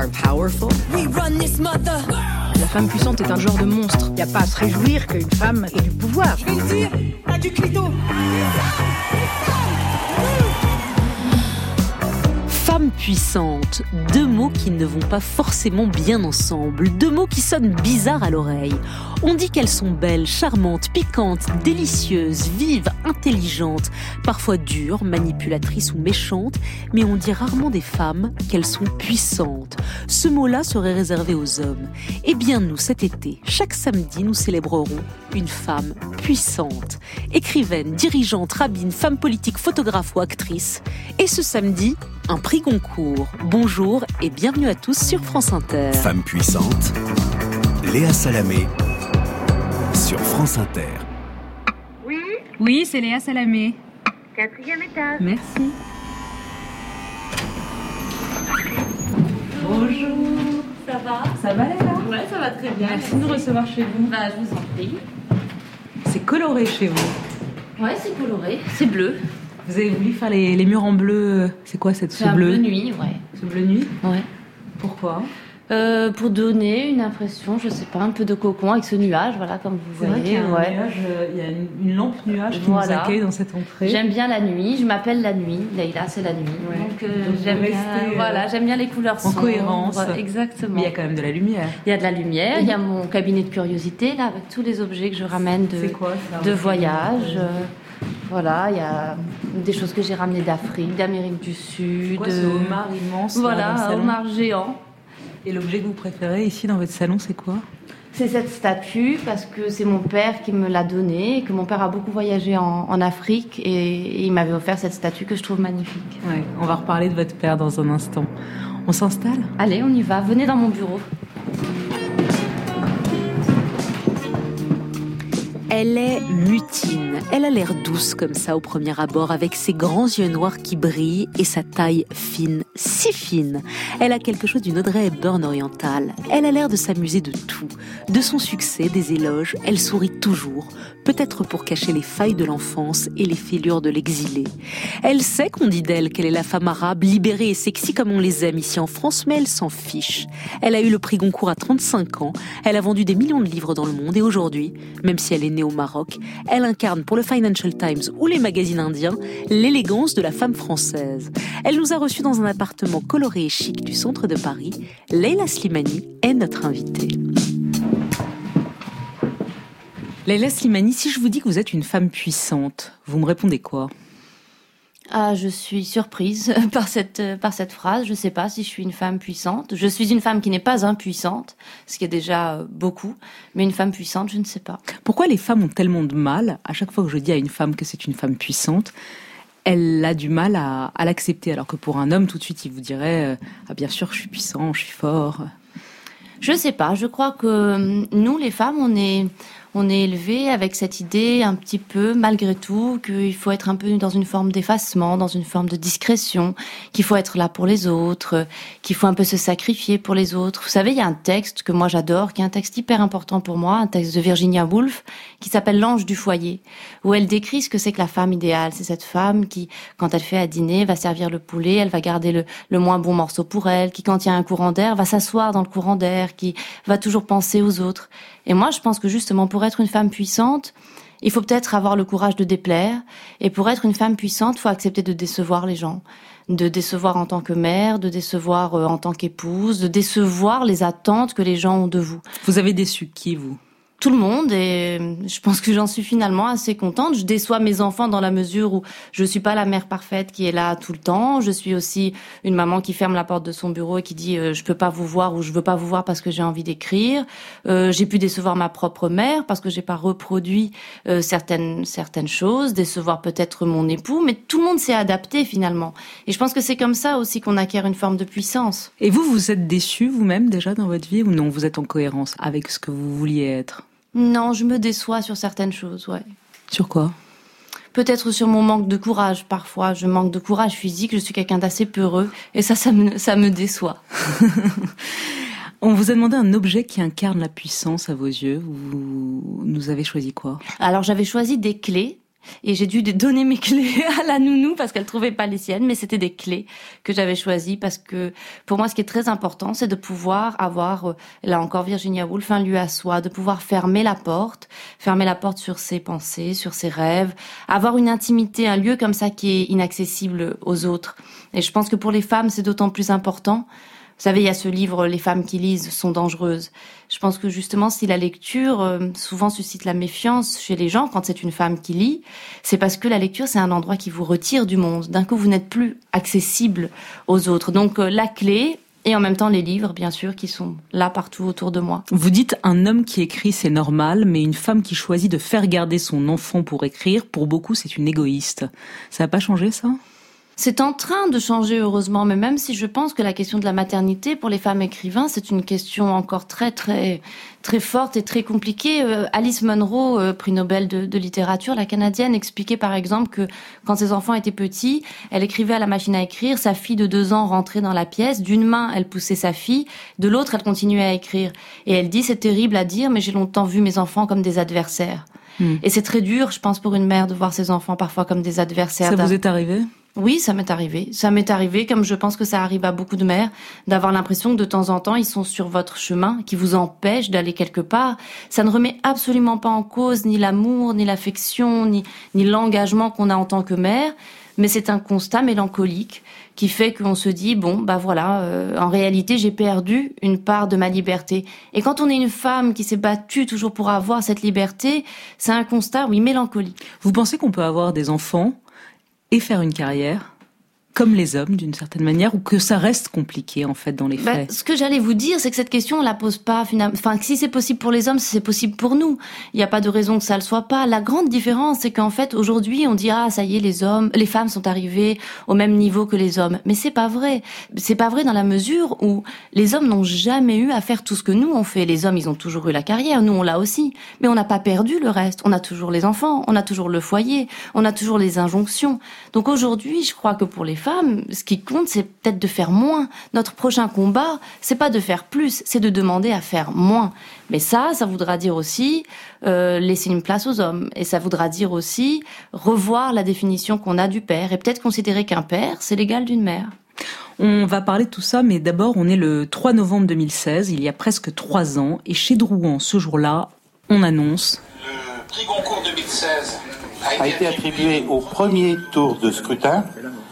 are powerful. We run this mother. La femme puissante est un genre de monstre. Il n'y a pas à se réjouir qu'une femme ait du pouvoir. Je vais le dire, t'as du clito. Femme puissante, deux mots qui ne vont pas forcément bien ensemble, deux mots qui sonnent bizarres à l'oreille. On dit qu'elles sont belles, charmantes, piquantes, délicieuses, vives, intelligentes, parfois dures, manipulatrices ou méchantes, mais on dit rarement des femmes qu'elles sont puissantes. Ce mot-là serait réservé aux hommes. Eh bien nous, cet été, chaque samedi, nous célébrerons une femme puissante. Écrivaine, dirigeante, rabbine, femme politique, photographe ou actrice. Et ce samedi, un prix Goncourt. Bonjour et bienvenue à tous sur France Inter. Femme puissante, Léa Salamé sur France Inter. Oui, Oui, c'est Léa Salamé. 4e étage. Merci. Bonjour, ça va? Ça va Léa? Ouais, ça va très bien. Merci de nous recevoir chez vous. Bah, je vous en prie. C'est coloré chez vous. Ouais, c'est coloré, c'est bleu. Vous avez voulu faire les murs en bleu. C'est quoi ce un bleu? bleu nuit, ouais. Ce bleu nuit? Ouais. Pourquoi? Pour donner une impression, je sais pas, un peu de cocon avec ce nuage, voilà, comme vous C'est vrai qu'il voyez. y a un nuage, il y a une lampe nuage qui nous accueille dans cette entrée. J'aime bien la nuit, je m'appelle la nuit, Leïla c'est la nuit. Ouais. Donc, Donc j'aime vous bien, restez, voilà, j'aime bien les couleurs en sombres. cohérence. Exactement. Mais il y a quand même de la lumière. Il y a de la lumière, il y a mon cabinet de curiosité là avec tous les objets que je ramène C'est quoi, ça, de voyage. Voilà, il y a des choses que j'ai ramenées d'Afrique, d'Amérique du Sud. C'est quoi ce homard immense? Voilà, là, dans le un salon homard géant. Et l'objet que vous préférez ici dans votre salon, c'est quoi? C'est cette statue parce que c'est mon père qui me l'a donnée et que mon père a beaucoup voyagé en Afrique et il m'avait offert cette statue que je trouve magnifique. Ouais, on va reparler de votre père dans un instant. On s'installe? Allez, on y va, venez dans mon bureau. Elle est mutine. Elle a l'air douce comme ça au premier abord, avec ses grands yeux noirs qui brillent et sa taille fine, si fine. Elle a quelque chose d'une Audrey Hepburn orientale. Elle a l'air de s'amuser de tout. De son succès, des éloges, elle sourit toujours. Peut-être pour cacher les failles de l'enfance et les fêlures de l'exilé. Elle sait qu'on dit d'elle qu'elle est la femme arabe, libérée et sexy comme on les aime ici en France, mais elle s'en fiche. Elle a eu le prix Goncourt à 35 ans. Elle a vendu des millions de livres dans le monde et aujourd'hui, même si elle est née au Maroc, elle incarne pour le Financial Times ou les magazines indiens l'élégance de la femme française. Elle nous a reçus dans un appartement coloré et chic du centre de Paris. Leïla Slimani est notre invitée. Leïla Slimani, si je vous dis que vous êtes une femme puissante, vous me répondez quoi? Ah, je suis surprise par cette phrase. Je sais pas si je suis une femme puissante. Je suis une femme qui n'est pas impuissante, ce qui est déjà beaucoup. Mais une femme puissante, je ne sais pas. Pourquoi les femmes ont tellement de mal, à chaque fois que je dis à une femme que c'est une femme puissante, elle a du mal à l'accepter, alors que pour un homme, tout de suite, il vous dirait ah bien sûr, je suis puissant, je suis fort. Je sais pas. Je crois que nous, les femmes, on est élevés avec cette idée un petit peu, malgré tout, qu'il faut être un peu dans une forme d'effacement, dans une forme de discrétion, qu'il faut être là pour les autres, qu'il faut un peu se sacrifier pour les autres. Vous savez, il y a un texte que moi j'adore, qui est un texte hyper important pour moi, un texte de Virginia Woolf, qui s'appelle L'ange du foyer, où elle décrit ce que c'est que la femme idéale. C'est cette femme qui, quand elle fait à dîner, va servir le poulet, elle va garder le moins bon morceau pour elle, qui, quand il y a un courant d'air, va s'asseoir dans le courant d'air, qui va toujours penser aux autres. Et moi, je pense que justement, pour être une femme puissante, il faut peut-être avoir le courage de déplaire. Et pour être une femme puissante, il faut accepter de décevoir les gens. De décevoir en tant que mère, de décevoir en tant qu'épouse, de décevoir les attentes que les gens ont de vous. Vous avez déçu qui, vous? Tout le monde, et je pense que j'en suis finalement assez contente. Je déçois mes enfants dans la mesure où je suis pas la mère parfaite qui est là tout le temps. Je suis aussi une maman qui ferme la porte de son bureau et qui dit je peux pas vous voir ou je veux pas vous voir parce que j'ai envie d'écrire. J'ai pu décevoir ma propre mère parce que j'ai pas reproduit certaines choses, décevoir peut-être mon époux, mais tout le monde s'est adapté finalement. Et je pense que c'est comme ça aussi qu'on acquiert une forme de puissance. Et vous êtes déçue vous-même déjà dans votre vie ou non? Vous êtes en cohérence avec ce que vous vouliez être? Non, je me déçois sur certaines choses, ouais. Sur quoi? Peut-être sur mon manque de courage, parfois. Je manque de courage physique, je suis quelqu'un d'assez peureux, et ça me déçoit. On vous a demandé un objet qui incarne la puissance à vos yeux. Vous nous avez choisi quoi? Alors, j'avais choisi des clés, Et j'ai dû donner mes clés à la nounou parce qu'elle trouvait pas les siennes, mais c'était des clés que j'avais choisies parce que pour moi, ce qui est très important, c'est de pouvoir avoir, là encore Virginia Woolf, un lieu à soi, de pouvoir fermer la porte sur ses pensées, sur ses rêves, avoir une intimité, un lieu comme ça qui est inaccessible aux autres. Et je pense que pour les femmes, c'est d'autant plus important. Vous savez, il y a ce livre « Les femmes qui lisent sont dangereuses ». Je pense que justement, si la lecture souvent suscite la méfiance chez les gens quand c'est une femme qui lit, c'est parce que la lecture, c'est un endroit qui vous retire du monde. D'un coup, vous n'êtes plus accessible aux autres. Donc la clé, et en même temps les livres, bien sûr, qui sont là partout autour de moi. Vous dites un homme qui écrit, c'est normal, mais une femme qui choisit de faire garder son enfant pour écrire, pour beaucoup, c'est une égoïste. Ça n'a pas changé, ça ? C'est en train de changer, heureusement, mais même si je pense que la question de la maternité pour les femmes écrivains, c'est une question encore très, très, très forte et très compliquée. Alice Munro, prix Nobel de littérature, la Canadienne, expliquait par exemple que quand ses enfants étaient petits, elle écrivait à la machine à écrire, sa fille de 2 ans rentrait dans la pièce, d'une main, elle poussait sa fille, de l'autre, elle continuait à écrire. Et elle dit, c'est terrible à dire, mais j'ai longtemps vu mes enfants comme des adversaires. Et c'est très dur, je pense, pour une mère de voir ses enfants parfois comme des adversaires. Ça vous est arrivé ? Oui, ça m'est arrivé. Ça m'est arrivé, comme je pense que ça arrive à beaucoup de mères, d'avoir l'impression que de temps en temps, ils sont sur votre chemin, qui vous empêchent d'aller quelque part. Ça ne remet absolument pas en cause ni l'amour, ni l'affection, ni l'engagement qu'on a en tant que mère, mais c'est un constat mélancolique qui fait qu'on se dit, bon, bah voilà, en réalité, j'ai perdu une part de ma liberté. Et quand on est une femme qui s'est battue toujours pour avoir cette liberté, c'est un constat, oui, mélancolique. Vous pensez qu'on peut avoir des enfants et faire une carrière comme les hommes d'une certaine manière, ou que ça reste compliqué en fait dans les faits? Ce que j'allais vous dire, c'est que cette question on la pose pas finalement. Enfin, si c'est possible pour les hommes, c'est possible pour nous. Il n'y a pas de raison que ça le soit pas. La grande différence, c'est qu'en fait aujourd'hui on dit ah ça y est les femmes sont arrivées au même niveau que les hommes. Mais c'est pas vrai. C'est pas vrai dans la mesure où les hommes n'ont jamais eu à faire tout ce que nous on fait. Les hommes ils ont toujours eu la carrière, nous on l'a aussi. Mais on n'a pas perdu le reste. On a toujours les enfants, on a toujours le foyer, on a toujours les injonctions. Donc aujourd'hui, je crois que pour les femmes, ce qui compte, c'est peut-être de faire moins. Notre prochain combat, c'est pas de faire plus, c'est de demander à faire moins. Mais ça voudra dire aussi laisser une place aux hommes. Et ça voudra dire aussi revoir la définition qu'on a du père. Et peut-être considérer qu'un père, c'est l'égal d'une mère. On va parler de tout ça, mais d'abord, on est le 3 novembre 2016, il y a presque 3 ans. Et chez Drouan, ce jour-là, on annonce... Le prix Goncourt 2016 a été attribué au premier tour de scrutin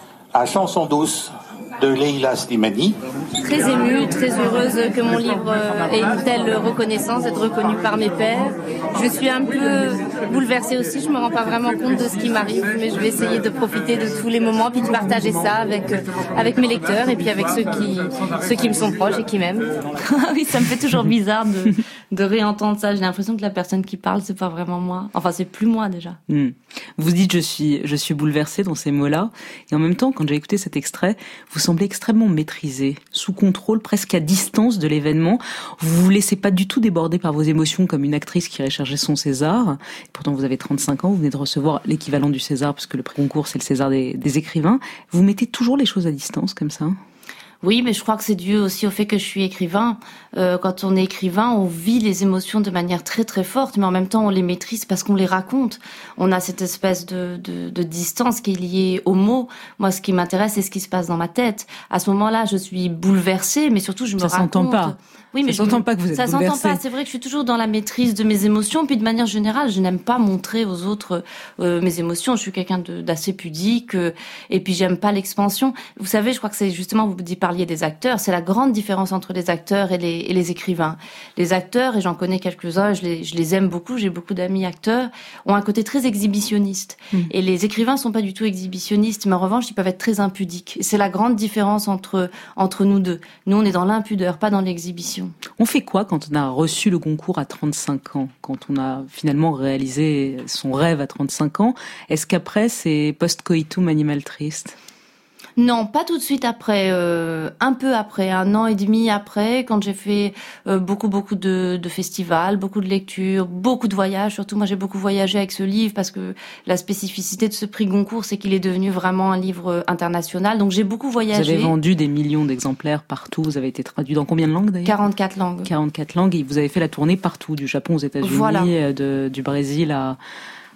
à Chanson douce de Leila Slimani. Très émue, très heureuse que mon livre ait une telle reconnaissance, d'être reconnu par mes pairs. Je suis un peu bouleversée aussi, je me rends pas vraiment compte de ce qui m'arrive, mais je vais essayer de profiter de tous les moments, puis de partager ça avec mes lecteurs et puis avec ceux qui me sont proches et qui m'aiment. Oui, ça me fait toujours bizarre de réentendre ça. J'ai l'impression que la personne qui parle, c'est pas vraiment moi. Enfin, c'est plus moi déjà. Vous dites je suis bouleversée dans ces mots-là, et en même temps, quand j'ai écouté cet extrait, vous semblez extrêmement maîtrisé, sous contrôle, presque à distance de l'événement. Vous vous laissez pas du tout déborder par vos émotions comme une actrice qui irait chercher son César. Et pourtant, vous avez 35 ans, vous venez de recevoir l'équivalent du César, parce que le prix Goncourt, c'est le César des écrivains. Vous mettez toujours les choses à distance, comme ça? Oui, mais je crois que c'est dû aussi au fait que je suis écrivain. Quand on est écrivain, on vit les émotions de manière très très forte, mais en même temps on les maîtrise parce qu'on les raconte. On a cette espèce de distance qui est liée aux mots. Moi, ce qui m'intéresse, c'est ce qui se passe dans ma tête. À ce moment-là, je suis bouleversée, mais surtout je me raconte. Ça s'entend pas. Oui, mais ça s'entend pas que vous êtes bouleversée. Ça s'entend pas. C'est vrai que je suis toujours dans la maîtrise de mes émotions, puis de manière générale, je n'aime pas montrer aux autres mes émotions. Je suis quelqu'un d'assez pudique, et puis j'aime pas l'expansion. Vous savez, je crois que c'est justement, vous parliez des acteurs, c'est la grande différence entre les acteurs et les écrivains. Les acteurs, et j'en connais quelques-uns, je les aime beaucoup, j'ai beaucoup d'amis acteurs, ont un côté très exhibitionniste. Et les écrivains sont pas du tout exhibitionnistes, mais en revanche, ils peuvent être très impudiques. Et c'est la grande différence entre nous deux. Nous, on est dans l'impudeur, pas dans l'exhibition. On fait quoi quand on a reçu le Goncourt à 35 ans, quand on a finalement réalisé son rêve à 35 ans? Est-ce qu'après, c'est post-coitum animal triste? Non, pas tout de suite après, un peu après, 1 an et demi après, quand j'ai fait beaucoup de festivals, beaucoup de lectures, beaucoup de voyages. Surtout, moi, j'ai beaucoup voyagé avec ce livre parce que la spécificité de ce prix Goncourt, c'est qu'il est devenu vraiment un livre international. Donc, j'ai beaucoup voyagé. Vous avez vendu des millions d'exemplaires partout. Vous avez été traduit dans combien de langues d'ailleurs? 44 langues. 44 langues, et vous avez fait la tournée partout, du Japon aux États-Unis, voilà. Du Brésil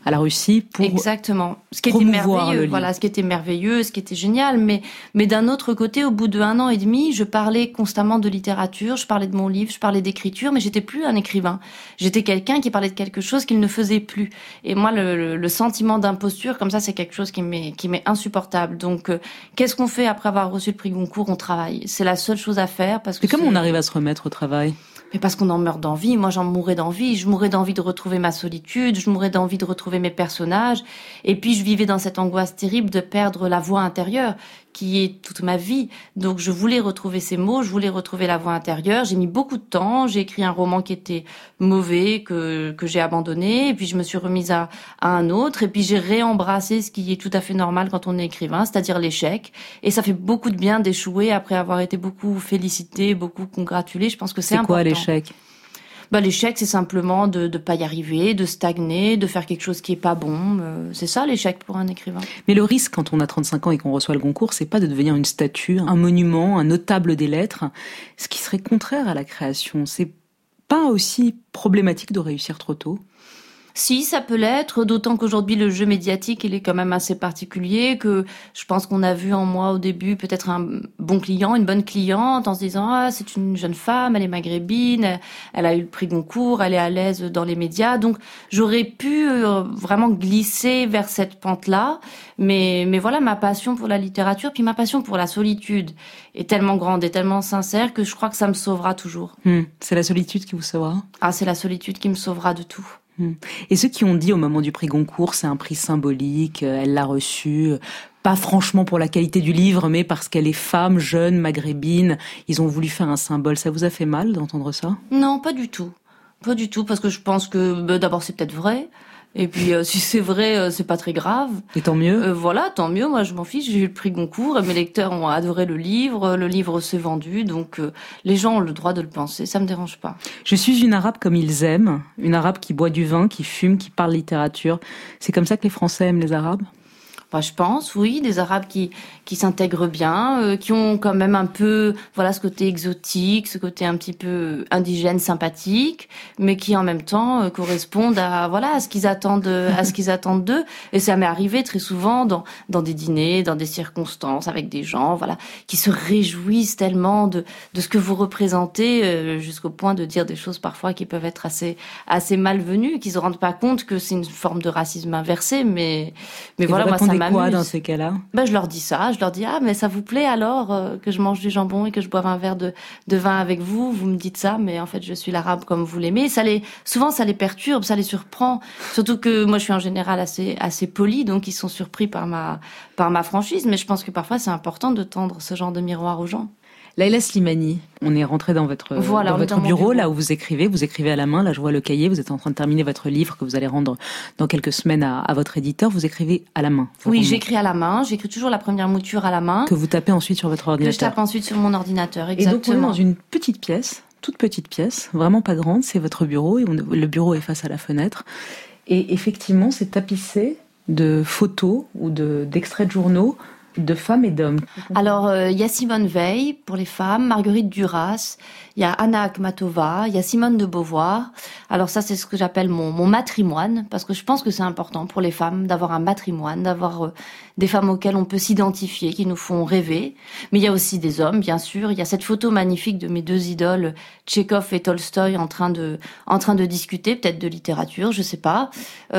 à la Russie pour exactement. Ce qui était promouvoir merveilleux, voilà, ce qui était merveilleux, ce qui était génial. Mais d'un autre côté, au bout d'1 an et demi, je parlais constamment de littérature, je parlais de mon livre, je parlais d'écriture, mais j'étais plus un écrivain. J'étais quelqu'un qui parlait de quelque chose qu'il ne faisait plus. Et moi, le sentiment d'imposture, comme ça, c'est quelque chose qui m'est insupportable. Donc, qu'est-ce qu'on fait après avoir reçu le prix Goncourt? On travaille. C'est la seule chose à faire parce que. Mais comment on arrive à se remettre au travail? Mais parce qu'on en meurt d'envie. Moi, j'en mourais d'envie. Je mourais d'envie de retrouver ma solitude. Je mourais d'envie de retrouver mes personnages. Et puis, je vivais dans cette angoisse terrible de perdre la voix intérieure, qui est toute ma vie. Donc, je voulais retrouver ces mots. Je voulais retrouver la voix intérieure. J'ai mis beaucoup de temps. J'ai écrit un roman qui était mauvais, que j'ai abandonné. Et puis, je me suis remise à un autre. Et puis, j'ai réembrassé ce qui est tout à fait normal quand on est écrivain, c'est-à-dire l'échec. Et ça fait beaucoup de bien d'échouer après avoir été beaucoup félicité, beaucoup congratulé. Je pense que c'est important. C'est quoi l'échec? L'échec, c'est simplement de pas y arriver, de stagner, de faire quelque chose qui est pas bon. C'est ça, l'échec pour un écrivain. Mais le risque, quand on a 35 ans et qu'on reçoit le Goncourt, c'est pas de devenir une statue, un monument, un notable des lettres, ce qui serait contraire à la création. C'est pas aussi problématique de réussir trop tôt? Si, ça peut l'être, d'autant qu'aujourd'hui le jeu médiatique, il est quand même assez particulier, que je pense qu'on a vu en moi au début peut-être un bon client, une bonne cliente, en se disant « Ah, c'est une jeune femme, elle est maghrébine, elle a eu le prix Goncourt, elle est à l'aise dans les médias. » Donc j'aurais pu vraiment glisser vers cette pente-là, mais voilà, ma passion pour la littérature, puis ma passion pour la solitude est tellement grande et tellement sincère que je crois que ça me sauvera toujours. C'est la solitude qui vous sauvera? Ah, c'est la solitude qui me sauvera de tout. Et ceux qui ont dit au moment du prix Goncourt, c'est un prix symbolique, elle l'a reçu, pas franchement pour la qualité du livre, mais parce qu'elle est femme, jeune, maghrébine, ils ont voulu faire un symbole. Ça vous a fait mal d'entendre ça? Non, pas du tout. Pas du tout, parce que je pense que d'abord c'est peut-être vrai. Et puis si c'est vrai, c'est pas très grave. Et tant mieux. Voilà, tant mieux. Moi, je m'en fiche. J'ai eu le prix Goncourt. Mes lecteurs ont adoré le livre. Le livre s'est vendu, donc les gens ont le droit de le penser. Ça me dérange pas. Je suis une arabe comme ils aiment, une arabe qui boit du vin, qui fume, qui parle littérature. C'est comme ça que les Français aiment les Arabes? Je pense, oui, des Arabes qui s'intègrent bien, qui ont quand même un peu, voilà, ce côté exotique, ce côté un petit peu indigène, sympathique, mais qui en même temps correspondent à ce qu'ils attendent, d'eux. Et ça m'est arrivé très souvent dans des dîners, dans des circonstances avec des gens, voilà, qui se réjouissent tellement de ce que vous représentez, jusqu'au point de dire des choses parfois qui peuvent être assez malvenues, qui se rendent pas compte que c'est une forme de racisme inversé, mais voilà, moi ça m'amuse. Quoi dans ces cas-là? Je leur dis ça, je leur dis mais ça vous plaît alors que je mange du jambon et que je boive un verre de vin avec vous, vous me dites ça, mais en fait je suis l'arabe comme vous l'aimez. Souvent ça les perturbe, ça les surprend, surtout que moi je suis en général assez polie, donc ils sont surpris par ma franchise, mais je pense que parfois c'est important de tendre ce genre de miroir aux gens. Laïla Slimani, on est rentré dans votre bureau, là où vous écrivez à la main, là je vois le cahier, vous êtes en train de terminer votre livre que vous allez rendre dans quelques semaines à votre éditeur, vous écrivez à la main. Oui, j'écris à la main, j'écris toujours la première mouture à la main. Que vous tapez ensuite sur votre ordinateur. Que je tape ensuite sur mon ordinateur, exactement. Et donc on est dans une petite pièce, toute petite pièce, vraiment pas grande, c'est votre bureau, et le bureau est face à la fenêtre. Et effectivement, c'est tapissé de photos ou d'extraits de journaux de femmes et d'hommes. Alors, il y a Simone Veil pour les femmes, Marguerite Duras, il y a Anna Akhmatova, il y a Simone de Beauvoir. Alors ça, c'est ce que j'appelle mon matrimoine, parce que je pense que c'est important pour les femmes d'avoir un matrimoine, d'avoir des femmes auxquelles on peut s'identifier, qui nous font rêver. Mais il y a aussi des hommes, bien sûr. Il y a cette photo magnifique de mes deux idoles, Tchekhov et Tolstoï, en train de discuter, peut-être de littérature, je sais pas.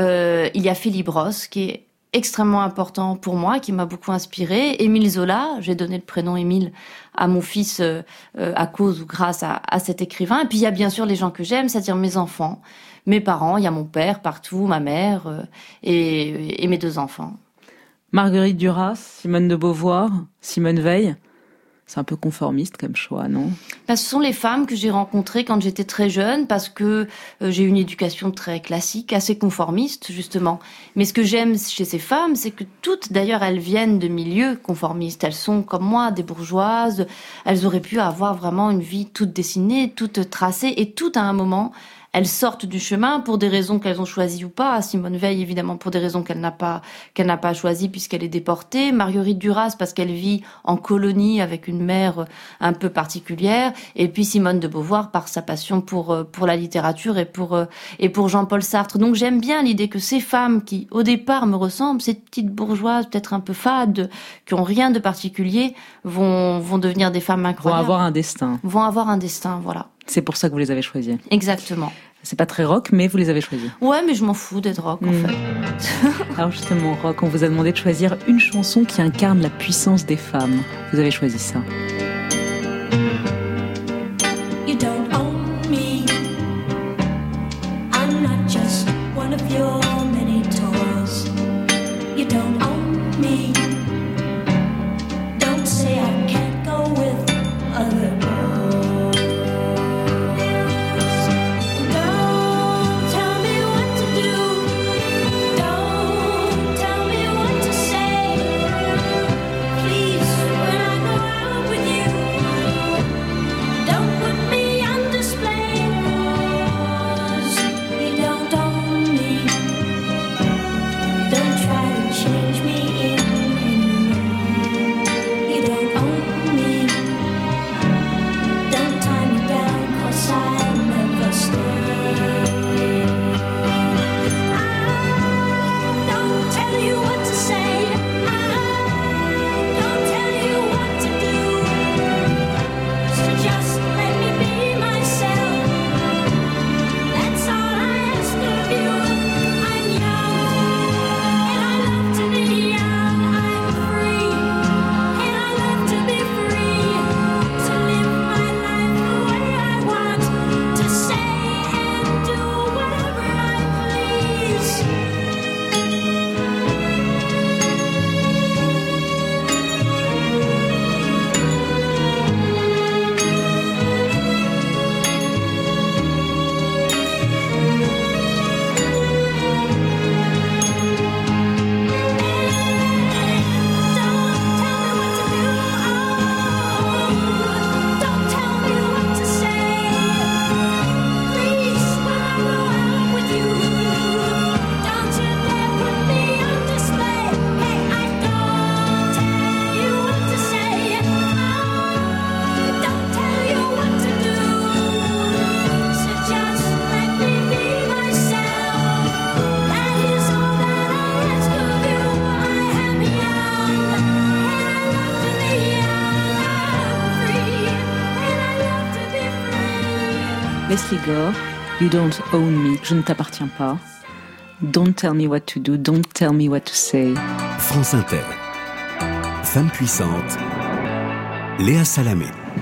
Il y a Philippe Ross, qui est extrêmement important pour moi, qui m'a beaucoup inspiré. Émile Zola, j'ai donné le prénom Émile à mon fils à cause ou grâce à cet écrivain. Et puis il y a bien sûr les gens que j'aime, c'est-à-dire mes enfants, mes parents, il y a mon père partout, ma mère et mes deux enfants. Marguerite Duras, Simone de Beauvoir, Simone Veil. C'est un peu conformiste comme choix, non? Ce sont les femmes que j'ai rencontrées quand j'étais très jeune, parce que j'ai eu une éducation très classique, assez conformiste, justement. Mais ce que j'aime chez ces femmes, c'est que toutes, d'ailleurs, elles viennent de milieux conformistes. Elles sont, comme moi, des bourgeoises. Elles auraient pu avoir vraiment une vie toute dessinée, toute tracée, et tout à un moment, elles sortent du chemin pour des raisons qu'elles ont choisies ou pas. Simone Veil, évidemment, pour des raisons qu'elle n'a pas choisies puisqu'elle est déportée. Marguerite Duras, parce qu'elle vit en colonie avec une mère un peu particulière. Et puis Simone de Beauvoir, par sa passion pour la littérature et pour Jean-Paul Sartre. Donc j'aime bien l'idée que ces femmes qui, au départ, me ressemblent, ces petites bourgeoises, peut-être un peu fades, qui ont rien de particulier, vont devenir des femmes incroyables. Vont avoir un destin, voilà. C'est pour ça que vous les avez choisies. Exactement. C'est pas très rock, mais vous les avez choisis. Ouais, mais je m'en fous d'être rock, en fait. Alors justement, rock, on vous a demandé de choisir une chanson qui incarne la puissance des femmes. Vous avez choisi ça. You don't own me. I'm not just one of your many toys. You don't own me. Don't say I can't go with other boys. Don't tell me what to do. Don't tell me what to say. Please, when I go out with you, don't put me on display. 'Cause you don't own me. Don't try to change me in any way. You don't own me. Don't tie me down 'cause I'll never stay. I don't tell you what to say. I don't tell you what to do. So just let me be myself. That's all I ask of you. I'm young, and I love to be young. I'm free, and I love to be free. To live my life the way I want. To say and do whatever I please. Don't tell me what to say. Please, when I go out with you, don't you dare put me on display. Hey, I don't tell you what to say. I don't tell you what to do. So just let me be myself. That is all that I ask of you. I am young, and I love to be young. I'm free, and I love to be free. Leslie Gore, You Don't Own Me, je ne t'appartiens pas. Don't tell me what to do, don't tell me what to say. France Inter. Femme puissante. Léa Salamé.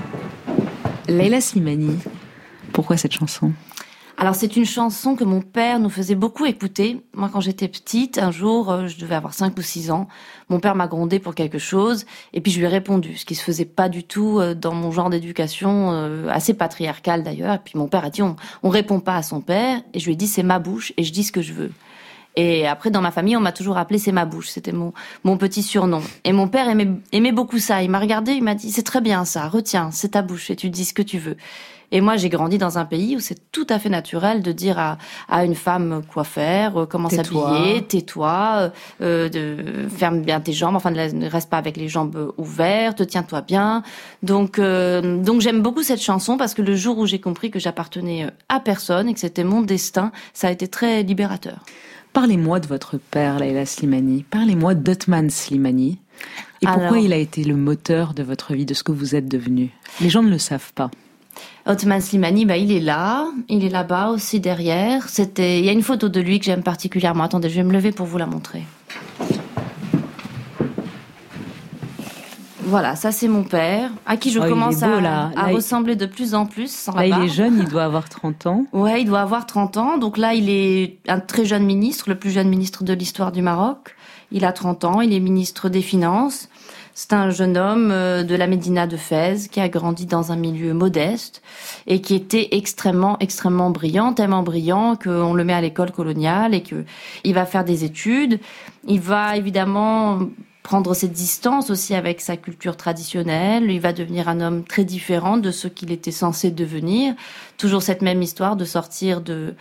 Leila Slimani, pourquoi cette chanson ? Alors c'est une chanson que mon père nous faisait beaucoup écouter. Moi quand j'étais petite, un jour, je devais avoir 5 ou 6 ans, mon père m'a grondé pour quelque chose et puis je lui ai répondu, ce qui se faisait pas du tout dans mon genre d'éducation, assez patriarcal d'ailleurs. Et puis mon père a dit on répond pas à son père et je lui ai dit c'est ma bouche et je dis ce que je veux. Et après, dans ma famille, on m'a toujours appelé c'est ma bouche. C'était mon petit surnom. Et mon père aimait beaucoup ça. Il m'a regardé, il m'a dit c'est très bien ça, retiens, c'est ta bouche et tu dis ce que tu veux. Et moi, j'ai grandi dans un pays où c'est tout à fait naturel de dire à une femme quoi faire, comment s'habiller, tais-toi, ferme bien tes jambes, enfin ne reste pas avec les jambes ouvertes, tiens-toi bien. Donc j'aime beaucoup cette chanson parce que le jour où j'ai compris que j'appartenais à personne et que c'était mon destin, ça a été très libérateur. Parlez-moi de votre père, Leila Slimani. Parlez-moi d'Othman Slimani. Et pourquoi il a été le moteur de votre vie, de ce que vous êtes devenu ? Les gens ne le savent pas. Othman Slimani, il est là-bas aussi derrière. Il y a une photo de lui que j'aime particulièrement. Attendez, je vais me lever pour vous la montrer. Voilà, ça c'est mon père, à qui je commence à ressembler de plus en plus sans la barbe. Il est jeune, il doit avoir 30 ans. Ouais, il doit avoir 30 ans. Donc là, il est un très jeune ministre, le plus jeune ministre de l'histoire du Maroc. Il a 30 ans, il est ministre des Finances. C'est un jeune homme de la Médina de Fès qui a grandi dans un milieu modeste et qui était extrêmement, extrêmement brillant, tellement brillant qu'on le met à l'école coloniale et qu'il va faire des études. Il va évidemment prendre cette distance aussi avec sa culture traditionnelle. Il va devenir un homme très différent de ce qu'il était censé devenir. Toujours cette même histoire de sortir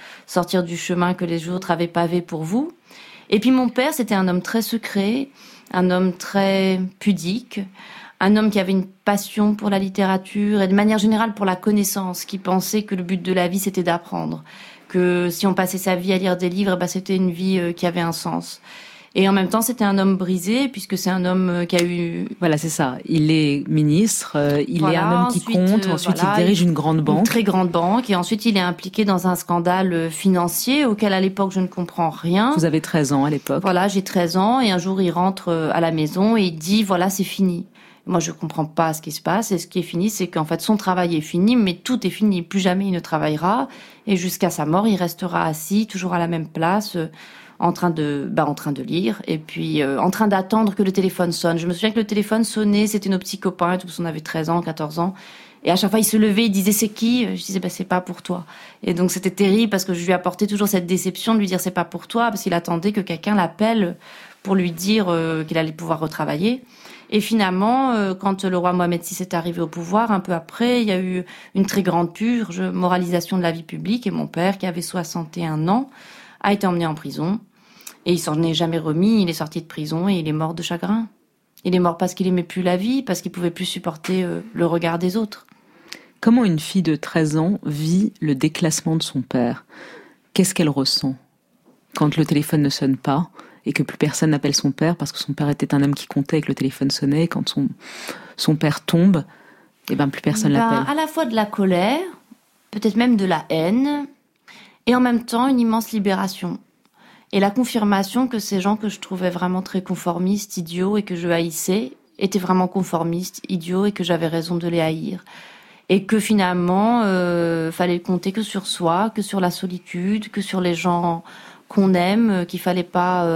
du chemin que les autres avaient pavé pour vous. Et puis mon père, c'était un homme très secret, un homme très pudique, un homme qui avait une passion pour la littérature et de manière générale pour la connaissance, qui pensait que le but de la vie, c'était d'apprendre. Que si on passait sa vie à lire des livres, c'était une vie qui avait un sens. Et en même temps, c'était un homme brisé, puisque c'est un homme qui a eu... Voilà, c'est ça. Il est ministre, il est un homme qui compte, ensuite il dirige une grande banque. Une très grande banque, et ensuite il est impliqué dans un scandale financier auquel à l'époque je ne comprends rien. Vous avez 13 ans à l'époque. Voilà, j'ai 13 ans, et un jour il rentre à la maison et il dit, voilà, c'est fini. Moi, je comprends pas ce qui se passe, et ce qui est fini, c'est qu'en fait, son travail est fini, mais tout est fini. Plus jamais il ne travaillera, et jusqu'à sa mort, il restera assis, toujours à la même place, en train de lire, et puis en train d'attendre que le téléphone sonne. Je me souviens que le téléphone sonnait, c'était nos petits copains, et tout, on avait 13 ans, 14 ans. Et à chaque fois, il se levait, il disait, c'est qui? Je disais, c'est pas pour toi. Et donc, c'était terrible, parce que je lui apportais toujours cette déception de lui dire, c'est pas pour toi, parce qu'il attendait que quelqu'un l'appelle pour lui dire qu'il allait pouvoir retravailler. Et finalement, quand le roi Mohamed VI est arrivé au pouvoir, un peu après, il y a eu une très grande purge, moralisation de la vie publique, et mon père, qui avait 61 ans, a été emmené en prison. Et il s'en est jamais remis, il est sorti de prison et il est mort de chagrin. Il est mort parce qu'il aimait plus la vie, parce qu'il pouvait plus supporter le regard des autres. Comment une fille de 13 ans vit le déclassement de son père? Qu'est-ce qu'elle ressent quand le téléphone ne sonne pas et que plus personne n'appelle son père parce que son père était un homme qui comptait et que le téléphone sonnait? Quand son père tombe, plus personne l'appelle. À la fois de la colère, peut-être même de la haine, et en même temps une immense libération. Et la confirmation que ces gens que je trouvais vraiment très conformistes, idiots et que je haïssais, étaient vraiment conformistes, idiots et que j'avais raison de les haïr. Et que finalement, fallait compter que sur soi, que sur la solitude, que sur les gens qu'on aime, qu'il fallait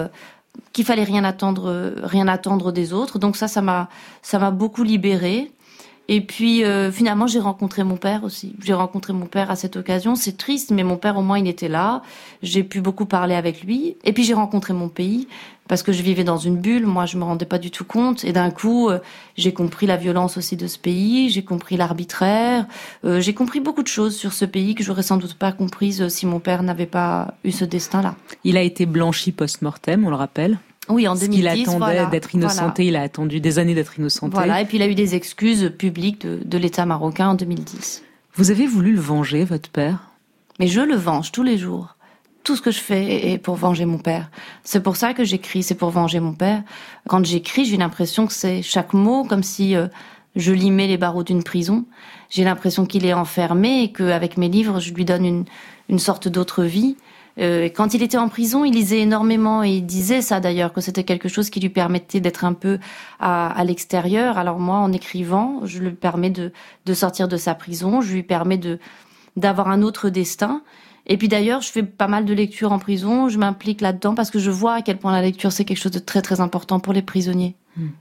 rien attendre des autres. Donc ça m'a beaucoup libérée. Et puis finalement, j'ai rencontré mon père aussi. J'ai rencontré mon père à cette occasion. C'est triste, mais mon père au moins il était là. J'ai pu beaucoup parler avec lui. Et puis j'ai rencontré mon pays parce que je vivais dans une bulle. Moi, je me rendais pas du tout compte. Et d'un coup, j'ai compris la violence aussi de ce pays. J'ai compris l'arbitraire. J'ai compris beaucoup de choses sur ce pays que j'aurais sans doute pas comprises si mon père n'avait pas eu ce destin-là. Il a été blanchi post-mortem, on le rappelle. Oui, en 2010, parce qu'il attendait d'être innocenté, il a attendu des années d'être innocenté. Voilà, et puis il a eu des excuses publiques de l'État marocain en 2010. Vous avez voulu le venger, votre père? Mais je le venge tous les jours. Tout ce que je fais est pour venger mon père. C'est pour ça que j'écris, c'est pour venger mon père. Quand j'écris, j'ai l'impression que c'est chaque mot comme si je limais les barreaux d'une prison. J'ai l'impression qu'il est enfermé et qu'avec mes livres, je lui donne une sorte d'autre vie. Quand il était en prison, il lisait énormément et il disait ça d'ailleurs, que c'était quelque chose qui lui permettait d'être un peu à l'extérieur. Alors moi, en écrivant, je lui permets de sortir de sa prison, je lui permets d'avoir un autre destin. Et puis d'ailleurs, je fais pas mal de lectures en prison, je m'implique là-dedans parce que je vois à quel point la lecture, c'est quelque chose de très très important pour les prisonniers.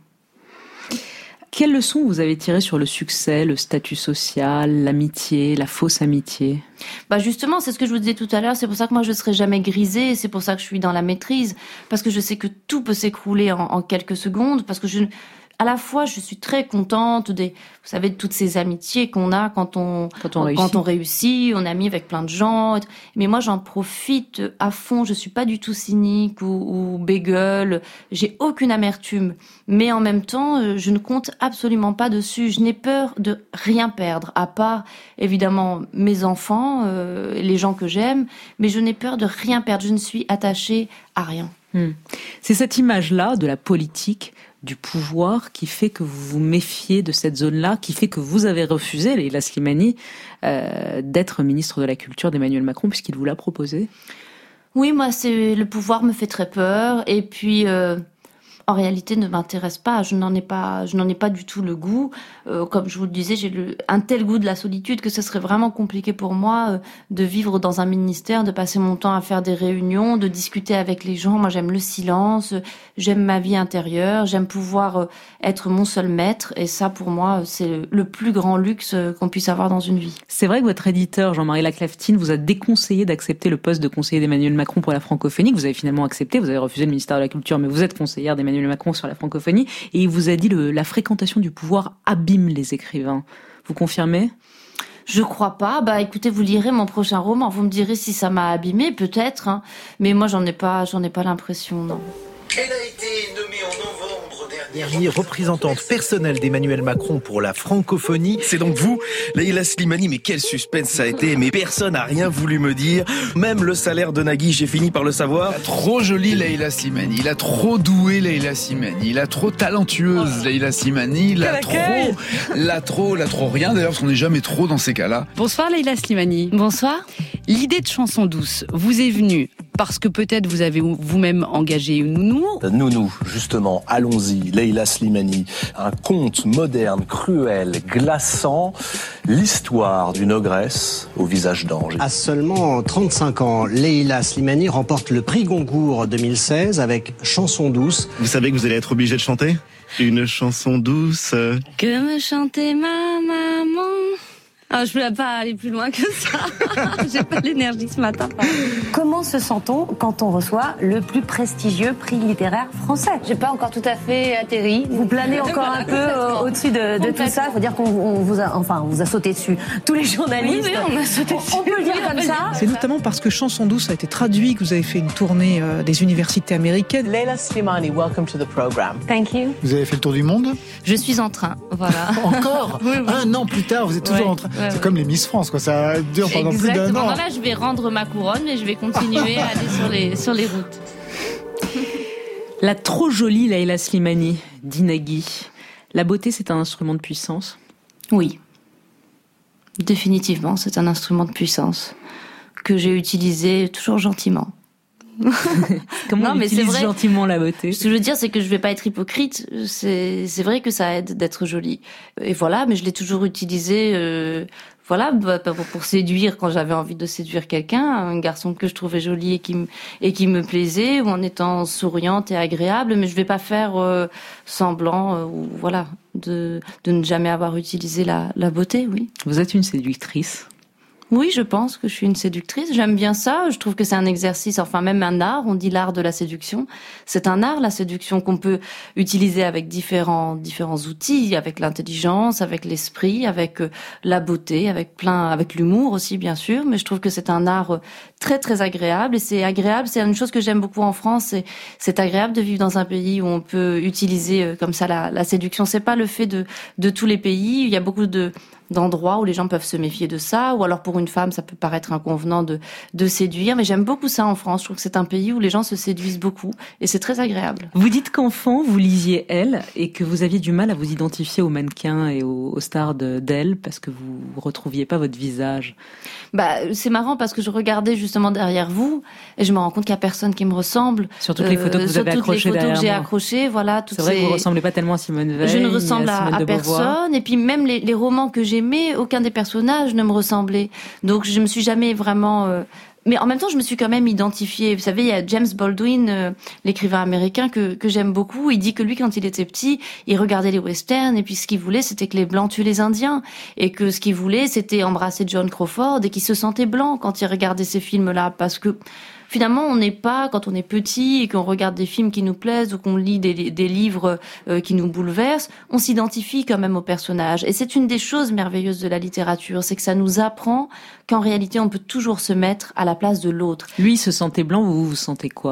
Quelles leçons vous avez tirées sur le succès, le statut social, l'amitié, la fausse amitié? Justement, c'est ce que je vous disais tout à l'heure, c'est pour ça que moi je serai jamais grisée, c'est pour ça que je suis dans la maîtrise, parce que je sais que tout peut s'écrouler en quelques secondes, parce que à la fois, je suis très contente vous savez, de toutes ces amitiés qu'on a quand on réussit, on est amis avec plein de gens. Mais moi, j'en profite à fond. Je suis pas du tout cynique ou bégueule. J'ai aucune amertume. Mais en même temps, je ne compte absolument pas dessus. Je n'ai peur de rien perdre, à part, évidemment, mes enfants, les gens que j'aime. Mais je n'ai peur de rien perdre. Je ne suis attachée à rien. C'est cette image-là de la politique, du pouvoir, qui fait que vous vous méfiez de cette zone-là, qui fait que vous avez refusé, Leïla Slimani, d'être ministre de la Culture d'Emmanuel Macron, puisqu'il vous l'a proposé? Oui, moi, le pouvoir me fait très peur, et puis en réalité ne m'intéresse pas. Je n'en ai pas du tout le goût. Comme je vous le disais, j'ai un tel goût de la solitude que ce serait vraiment compliqué pour moi de vivre dans un ministère, de passer mon temps à faire des réunions, de discuter avec les gens. Moi, j'aime le silence, j'aime ma vie intérieure, j'aime pouvoir être mon seul maître. Et ça, pour moi, c'est le plus grand luxe qu'on puisse avoir dans une vie. C'est vrai que votre éditeur, Jean-Marie Laclaftine, vous a déconseillé d'accepter le poste de conseiller d'Emmanuel Macron pour la francophonie, que vous avez finalement accepté. Vous avez refusé le ministère de la Culture, mais vous êtes conseillère d'Emmanuel d'Emmanuel Macron sur la francophonie, et il vous a dit la fréquentation du pouvoir abîme les écrivains. Vous confirmez ? Je crois pas. Bah, écoutez, vous lirez mon prochain roman. Vous me direz si ça m'a abîmé, peut-être, hein. Mais moi, j'en ai pas l'impression, non. Elle a été nommée en novembre dernier représentante personnelle d'Emmanuel Macron pour la francophonie. C'est donc vous, Leïla Slimani, mais quel suspense ça a été, mais personne n'a rien voulu me dire. Même le salaire de Nagui, j'ai fini par le savoir. Trop jolie Leïla Slimani, il a trop doué Leïla Slimani, il a trop talentueuse Leïla Slimani, il a trop rien d'ailleurs, parce qu'on n'est jamais trop dans ces cas-là. Bonsoir Leïla Slimani. Bonsoir. L'idée de Chanson douce vous est venue parce que peut-être vous avez vous-même engagé une nounou. Nounou, justement, allons-y, Leïla Slimani. Un conte moderne, cruel, glaçant, l'histoire d'une ogresse au visage d'ange. À seulement 35 ans, Leïla Slimani remporte le prix Goncourt 2016 avec Chanson douce. Vous savez que vous allez être obligé de chanter une chanson douce. Que me chantait ma maman. Ah, je ne peux pas aller plus loin que ça. J'ai pas l'énergie ce matin. Comment se sent-on quand on reçoit le plus prestigieux prix littéraire français ? J'ai pas encore tout à fait atterri. Vous planez encore un peu au-dessus de tout ça. Il faut dire qu'on vous a sauté dessus. Tous les journalistes. Oui, on a sauté dessus. On peut le dire comme ça. C'est notamment parce que Chanson douce a été traduit que vous avez fait une tournée des universités américaines. Leïla Slimani, welcome to the program. Thank you. Vous avez fait le tour du monde ? Je suis en train, voilà. Encore ? Oui. Un an plus tard, vous êtes toujours en train. C'est comme les Miss France, quoi. Ça dure pendant plus d'un an. Là, je vais rendre ma couronne, mais je vais continuer à aller sur les routes. La trop jolie Leïla Slimani, dit Nagui. La beauté, c'est un instrument de puissance ? Oui. Définitivement, c'est un instrument de puissance que j'ai utilisé toujours gentiment. Comment on utilise gentiment la beauté ? Ce que je veux dire, c'est que je vais pas être hypocrite. C'est vrai que ça aide d'être jolie. Et voilà, mais je l'ai toujours utilisé, pour séduire quand j'avais envie de séduire quelqu'un, un garçon que je trouvais joli et qui me plaisait, ou en étant souriante et agréable. Mais je vais pas faire semblant, de ne jamais avoir utilisé la beauté. Oui. Vous êtes une séductrice ? Oui, je pense que je suis une séductrice. J'aime bien ça. Je trouve que c'est un exercice, enfin même un art. On dit l'art de la séduction. C'est un art, la séduction, qu'on peut utiliser avec différents outils, avec l'intelligence, avec l'esprit, avec la beauté, avec l'humour aussi, bien sûr. Mais je trouve que c'est un art très, très agréable. Et c'est agréable. C'est une chose que j'aime beaucoup en France. C'est agréable de vivre dans un pays où on peut utiliser comme ça la séduction. C'est pas le fait de tous les pays. Il y a beaucoup d'endroits où les gens peuvent se méfier de ça, ou alors pour une femme, ça peut paraître inconvenant de séduire, mais j'aime beaucoup ça en France. Je trouve que c'est un pays où les gens se séduisent beaucoup, et c'est très agréable. Vous dites qu'enfant, vous lisiez Elle, et que vous aviez du mal à vous identifier aux mannequins et aux stars d'Elle, parce que vous retrouviez pas votre visage. C'est marrant, parce que je regardais justement derrière vous, et je me rends compte qu'il y a personne qui me ressemble. Sur toutes les photos que vous avez accrochées derrière moi. Toutes les photos que j'ai accrochées, voilà. C'est vrai que vous ressemblez pas tellement à Simone Veil. Je ne ressemble à personne, et puis même les romans que j'aimais, aucun des personnages ne me ressemblait. Donc je me suis jamais vraiment... Mais en même temps, je me suis quand même identifiée. Vous savez, il y a James Baldwin, l'écrivain américain que j'aime beaucoup. Il dit que lui, quand il était petit, il regardait les westerns, et puis ce qu'il voulait, c'était que les Blancs tuent les Indiens. Et que ce qu'il voulait, c'était embrasser John Crawford, et qu'il se sentait blanc quand il regardait ces films-là. Parce que finalement, on n'est pas, quand on est petit et qu'on regarde des films qui nous plaisent ou qu'on lit des livres qui nous bouleversent, on s'identifie quand même aux personnages. Et c'est une des choses merveilleuses de la littérature, c'est que ça nous apprend qu'en réalité, on peut toujours se mettre à la place de l'autre. Lui, il se sentait blanc, vous vous sentez quoi ?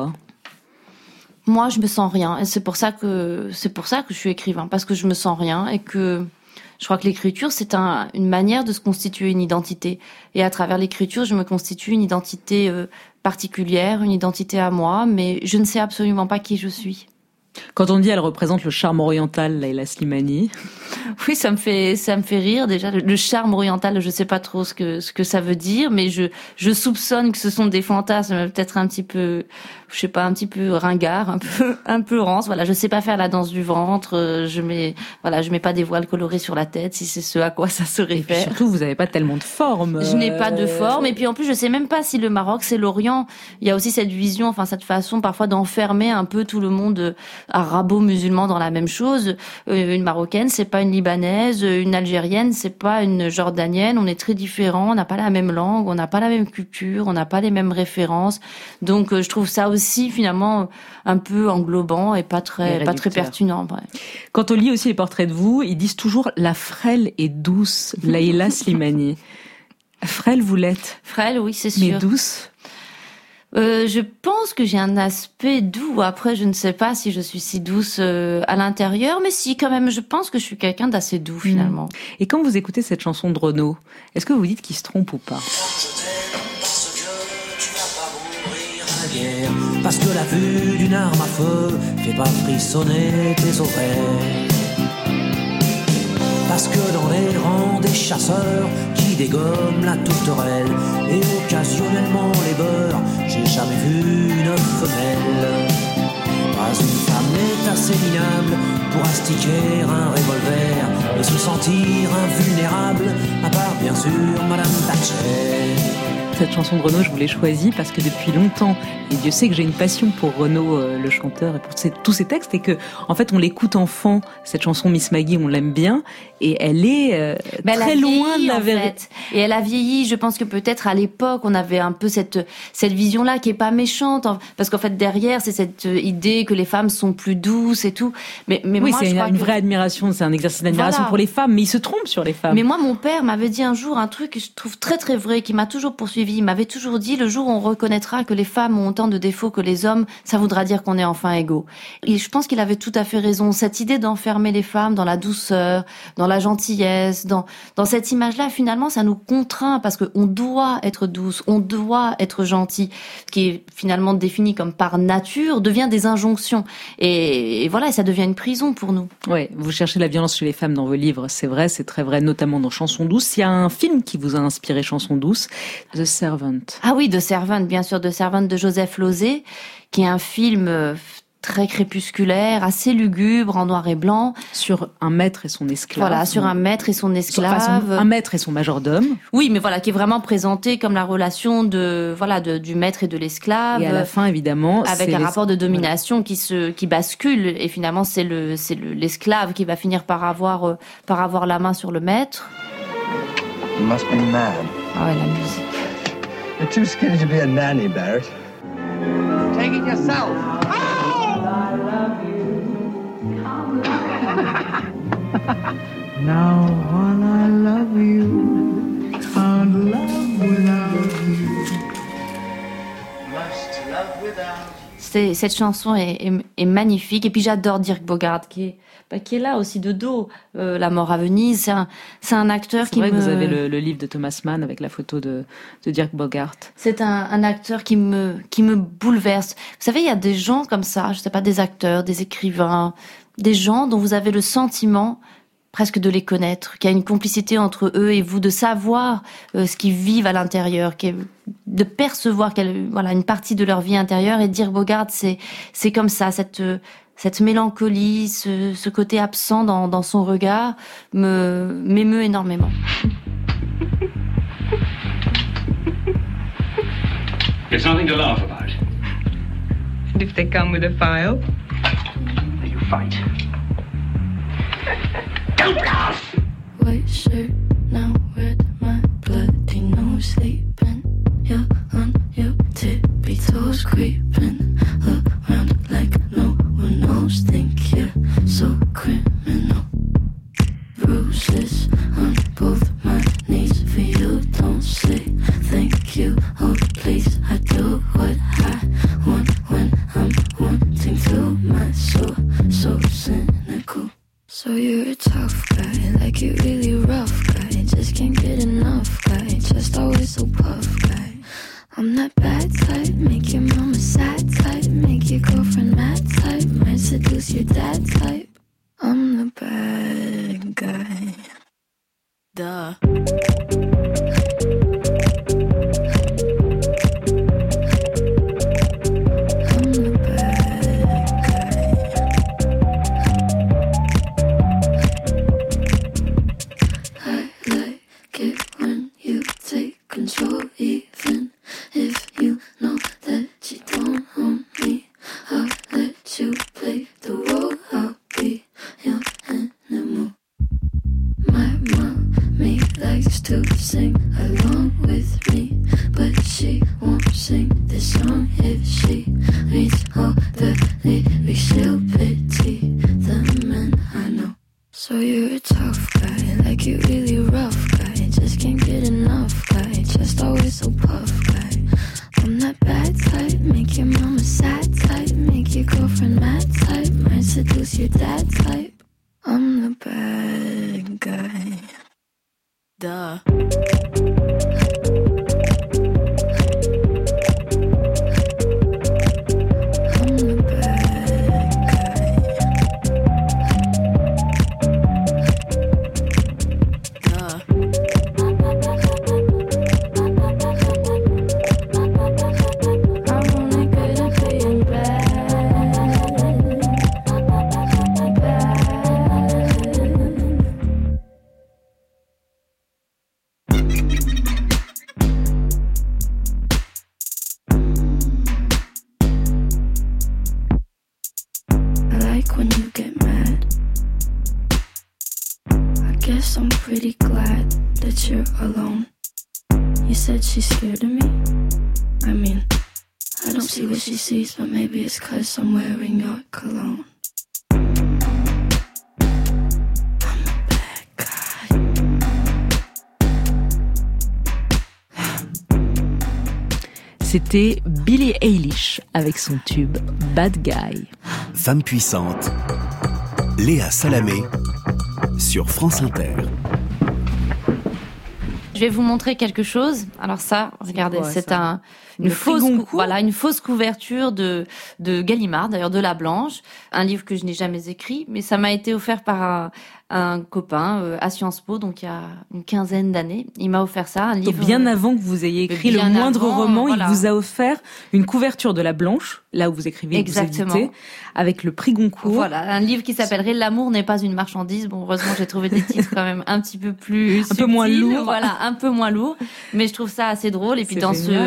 Moi, je me sens rien. Et c'est pour ça que je suis écrivain, parce que je me sens rien et que je crois que l'écriture, c'est une manière de se constituer une identité. Et à travers l'écriture, je me constitue une identité particulière, une identité à moi, mais je ne sais absolument pas qui je suis. Quand on dit elle représente le charme oriental, Leïla Slimani. Oui, ça me fait rire déjà. Le charme oriental, je sais pas trop ce que ça veut dire, mais je soupçonne que ce sont des fantasmes peut-être un petit peu, je sais pas, un petit peu ringards, un peu rances. Voilà, je sais pas faire la danse du ventre. Je mets pas des voiles colorés sur la tête, si c'est ce à quoi ça se réfère. Surtout, vous avez pas tellement de forme. Je n'ai pas de forme, et puis en plus, je sais même pas si le Maroc c'est l'Orient. Il y a aussi cette vision, cette façon parfois d'enfermer un peu tout le monde arabo-musulmans dans la même chose. Une Marocaine, c'est pas une Libanaise, une Algérienne, c'est pas une Jordanienne. On est très différents, on n'a pas la même langue, on n'a pas la même culture, on n'a pas les mêmes références. Donc je trouve ça aussi finalement un peu englobant et pas très pertinent. Ouais. Quand on lit aussi les portraits de vous, ils disent toujours la frêle et douce Leïla Slimani. Frêle, vous l'êtes. Frêle, oui, c'est sûr. Mais douce. Je pense que j'ai un aspect doux. Après, je ne sais pas si je suis si douce à l'intérieur, mais si, quand même, je pense que je suis quelqu'un d'assez doux, finalement. Et quand vous écoutez cette chanson de Renaud, est-ce que vous dites qu'il se trompe ou pas? Parce que la vue d'une arme à feu fait pas frissonner tes oreilles. Parce que dans les rangs des chasseurs qui dégomment la tourterelle et occasionnellement les beurres, j'ai jamais vu une femelle. Pas une femme n'est assez minable pour astiquer un revolver et se sentir invulnérable, à part bien sûr Madame Thatcher. Cette chanson de Renaud, je vous l'ai choisie parce que depuis longtemps, et Dieu sait que j'ai une passion pour Renaud, le chanteur, et pour tous ses textes, et que, en fait, on l'écoute enfant, cette chanson Miss Maggie, on l'aime bien, et elle est très loin de la vérité. Et elle a vieilli, je pense que peut-être à l'époque, on avait un peu cette vision-là qui est pas méchante, parce qu'en fait, derrière, c'est cette idée que les femmes sont plus douces et tout. Mais oui, moi, c'est une vraie admiration, c'est un exercice d'admiration pour les femmes, mais il se trompe sur les femmes. Mais moi, mon père m'avait dit un jour un truc que je trouve très très vrai, qui m'a toujours poursuivi. Il m'avait toujours dit, le jour où on reconnaîtra que les femmes ont autant de défauts que les hommes, ça voudra dire qu'on est enfin égaux. Et je pense qu'il avait tout à fait raison. Cette idée d'enfermer les femmes dans la douceur, dans la gentillesse, dans cette image-là, finalement, ça nous contraint parce qu'on doit être douce, on doit être gentil. Ce qui est finalement défini comme par nature devient des injonctions. Et voilà, ça devient une prison pour nous. Ouais, vous cherchez la violence chez les femmes dans vos livres, c'est vrai, c'est très vrai, notamment dans Chanson douce. Il y a un film qui vous a inspiré Chanson douce, The Servant. Ah oui, The Servant, bien sûr, The Servant de Joseph Losey, qui est un film très crépusculaire, assez lugubre, en noir et blanc. Sur un maître et son esclave. Voilà, sur un maître et son esclave. Un maître et son majordome. Oui, mais voilà, qui est vraiment présenté comme la relation du maître et de l'esclave. Et à la fin, évidemment, avec un rapport de domination qui bascule. Et finalement, c'est l'esclave qui va finir par avoir la main sur le maître. You must be mad. Ah ouais, la musique. You're too skinny to be a nanny, Barrett. Take it yourself. Now while I love you, found love without you. Must love without you. Cette chanson est magnifique. Et puis j'adore Dirk Bogarde qui est là aussi de dos. La mort à Venise, c'est un acteur qui me... C'est vrai que vous avez le livre de Thomas Mann avec la photo de Dirk Bogarde. C'est un acteur qui me bouleverse. Vous savez, il y a des gens comme ça, je sais pas, des acteurs, des écrivains, des gens dont vous avez le sentiment presque de les connaître, qu'il y a une complicité entre eux et vous, de savoir ce qu'ils vivent à l'intérieur, de percevoir une partie de leur vie intérieure. Et Dirk Bogarde, c'est comme ça, cette mélancolie, ce côté absent dans son regard m'émeut énormément. It's nothing to laugh about. And if they come with a file? You fight. Don't laugh! White shirt, now red, my bloody nose sleeping. You're on your tippy toes, creeping around like no one knows. Think you're so criminal. Bruises on both my knees for you. Don't say thank you. Oh please, I do what I want when I'm wanting to. My soul so cynical. So you're a tough guy, like you really rough guy. Just can't get enough guy, just always so puff guy. I'm that bad type, make your mama sad type, make your girlfriend mad type, might seduce your dad type. I'm the bad guy. Duh. Control, even if you know that you don't own me. I'll let you play the likes to sing along with me, but she won't sing this song if she reads all the lyrics. She'll pity the men I know. So you're a tough guy, like you really rough guy. Just can't get enough guy, just always so puff guy. I'm that bad type, make your mama sad type, make your girlfriend mad type, might seduce your dad type. I'm the bad guy. Duh. I'm pretty glad that you're alone. You said she's scared of me? I mean, I don't see what she sees, but maybe it's 'cause I'm wearing your cologne. C'était Billie Eilish avec son tube Bad Guy. Femme puissante, Léa Salamé sur France Inter. Je vais vous montrer quelque chose. Alors ça, regardez, c'est une fausse couverture de Gallimard, d'ailleurs de La Blanche, un livre que je n'ai jamais écrit, mais ça m'a été offert par un copain à Sciences Po, donc il y a une quinzaine d'années. Il m'a offert ça, un livre. Donc bien avant que vous ayez écrit le moindre roman, voilà. Il vous a offert une couverture de La Blanche, là où vous écrivez, exactement. Vous éditez, avec le prix Goncourt. Voilà, un livre qui s'appellerait L'amour n'est pas une marchandise. Bon, heureusement, j'ai trouvé des titres quand même un petit peu plus subtils, peu moins lourds. Voilà, un peu moins lourd, mais je trouve ça assez drôle. Et puis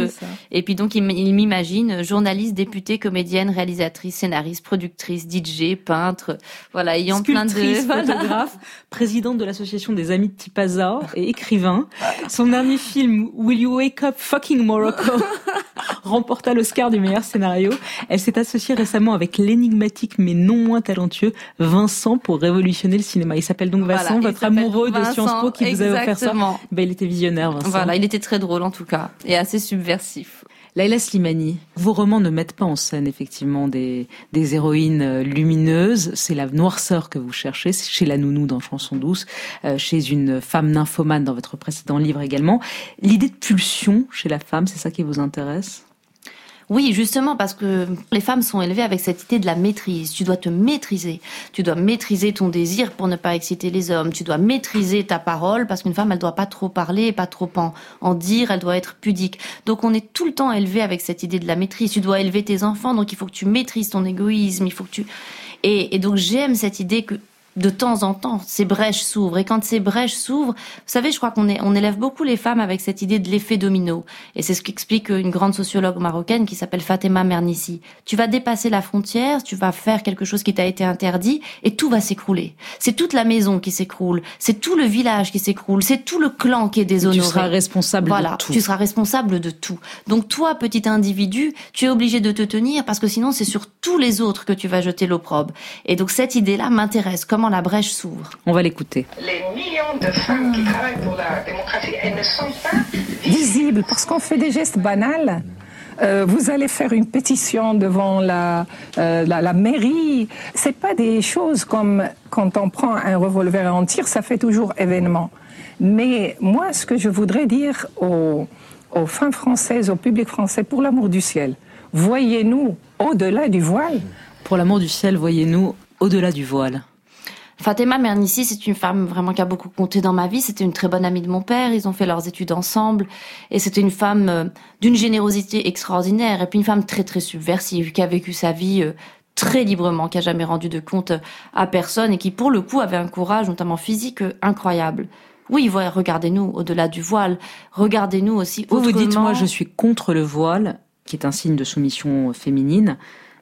et puis donc il m'imagine journaliste, députée, comédienne, réalisatrice, scénariste, productrice, DJ, peintre, voilà, ayant plein de photographe, présidente de l'association des amis de Tipaza et écrivain. Son dernier film Will You Wake Up Fucking Morocco remporta l'Oscar du meilleur scénario. Elle s'est associée récemment avec l'énigmatique mais non moins talentueux Vincent pour révolutionner le cinéma. Il s'appelle donc Vincent, votre amoureux de Sciences Po qui vous a offert ça. Ben, il était visionnaire, Vincent. Voilà, il était très drôle en tout cas et assez subversif. Laïla Slimani, vos romans ne mettent pas en scène effectivement des héroïnes lumineuses. C'est la noirceur que vous cherchez, c'est chez la nounou dans Chanson douce, chez une femme nymphomane dans votre précédent livre également. L'idée de pulsion chez la femme, c'est ça qui vous intéresse ? Oui, justement, parce que les femmes sont élevées avec cette idée de la maîtrise. Tu dois te maîtriser. Tu dois maîtriser ton désir pour ne pas exciter les hommes. Tu dois maîtriser ta parole parce qu'une femme, elle doit pas trop parler, pas trop en dire, elle doit être pudique. Donc on est tout le temps élevé avec cette idée de la maîtrise. Tu dois élever tes enfants, donc il faut que tu maîtrises ton égoïsme, il faut que tu... Et donc j'aime cette idée que de temps en temps, ces brèches s'ouvrent. Et quand ces brèches s'ouvrent, vous savez, je crois on élève beaucoup les femmes avec cette idée de l'effet domino. Et c'est ce qu'explique une grande sociologue marocaine qui s'appelle Fatema Mernissi. Tu vas dépasser la frontière, tu vas faire quelque chose qui t'a été interdit, et tout va s'écrouler. C'est toute la maison qui s'écroule, c'est tout le village qui s'écroule, c'est tout le clan qui est déshonoré. Tu seras responsable de tout. Tu seras responsable de tout. Donc toi, petit individu, tu es obligé de te tenir parce que sinon c'est sur tous les autres que tu vas jeter l'opprobre. Et donc cette idée-là m'intéresse. Comment la brèche s'ouvre. On va l'écouter. Les millions de femmes qui travaillent pour la démocratie, elles ne sont pas visibles parce qu'on fait des gestes banals. Vous allez faire une pétition devant la mairie. C'est pas des choses comme quand on prend un revolver et on tire, ça fait toujours événement. Mais moi, ce que je voudrais dire aux femmes françaises, au public français, pour l'amour du ciel, voyez-nous au-delà du voile. Pour l'amour du ciel, voyez-nous au-delà du voile. Fatema Mernissi, c'est une femme vraiment qui a beaucoup compté dans ma vie. C'était une très bonne amie de mon père. Ils ont fait leurs études ensemble. Et c'était une femme d'une générosité extraordinaire. Et puis une femme très, très subversive, qui a vécu sa vie très librement, qui a jamais rendu de compte à personne et qui, pour le coup, avait un courage, notamment physique, incroyable. Oui, voilà, regardez-nous au-delà du voile. Regardez-nous aussi autrement. Vous dites, moi, je suis contre le voile, qui est un signe de soumission féminine.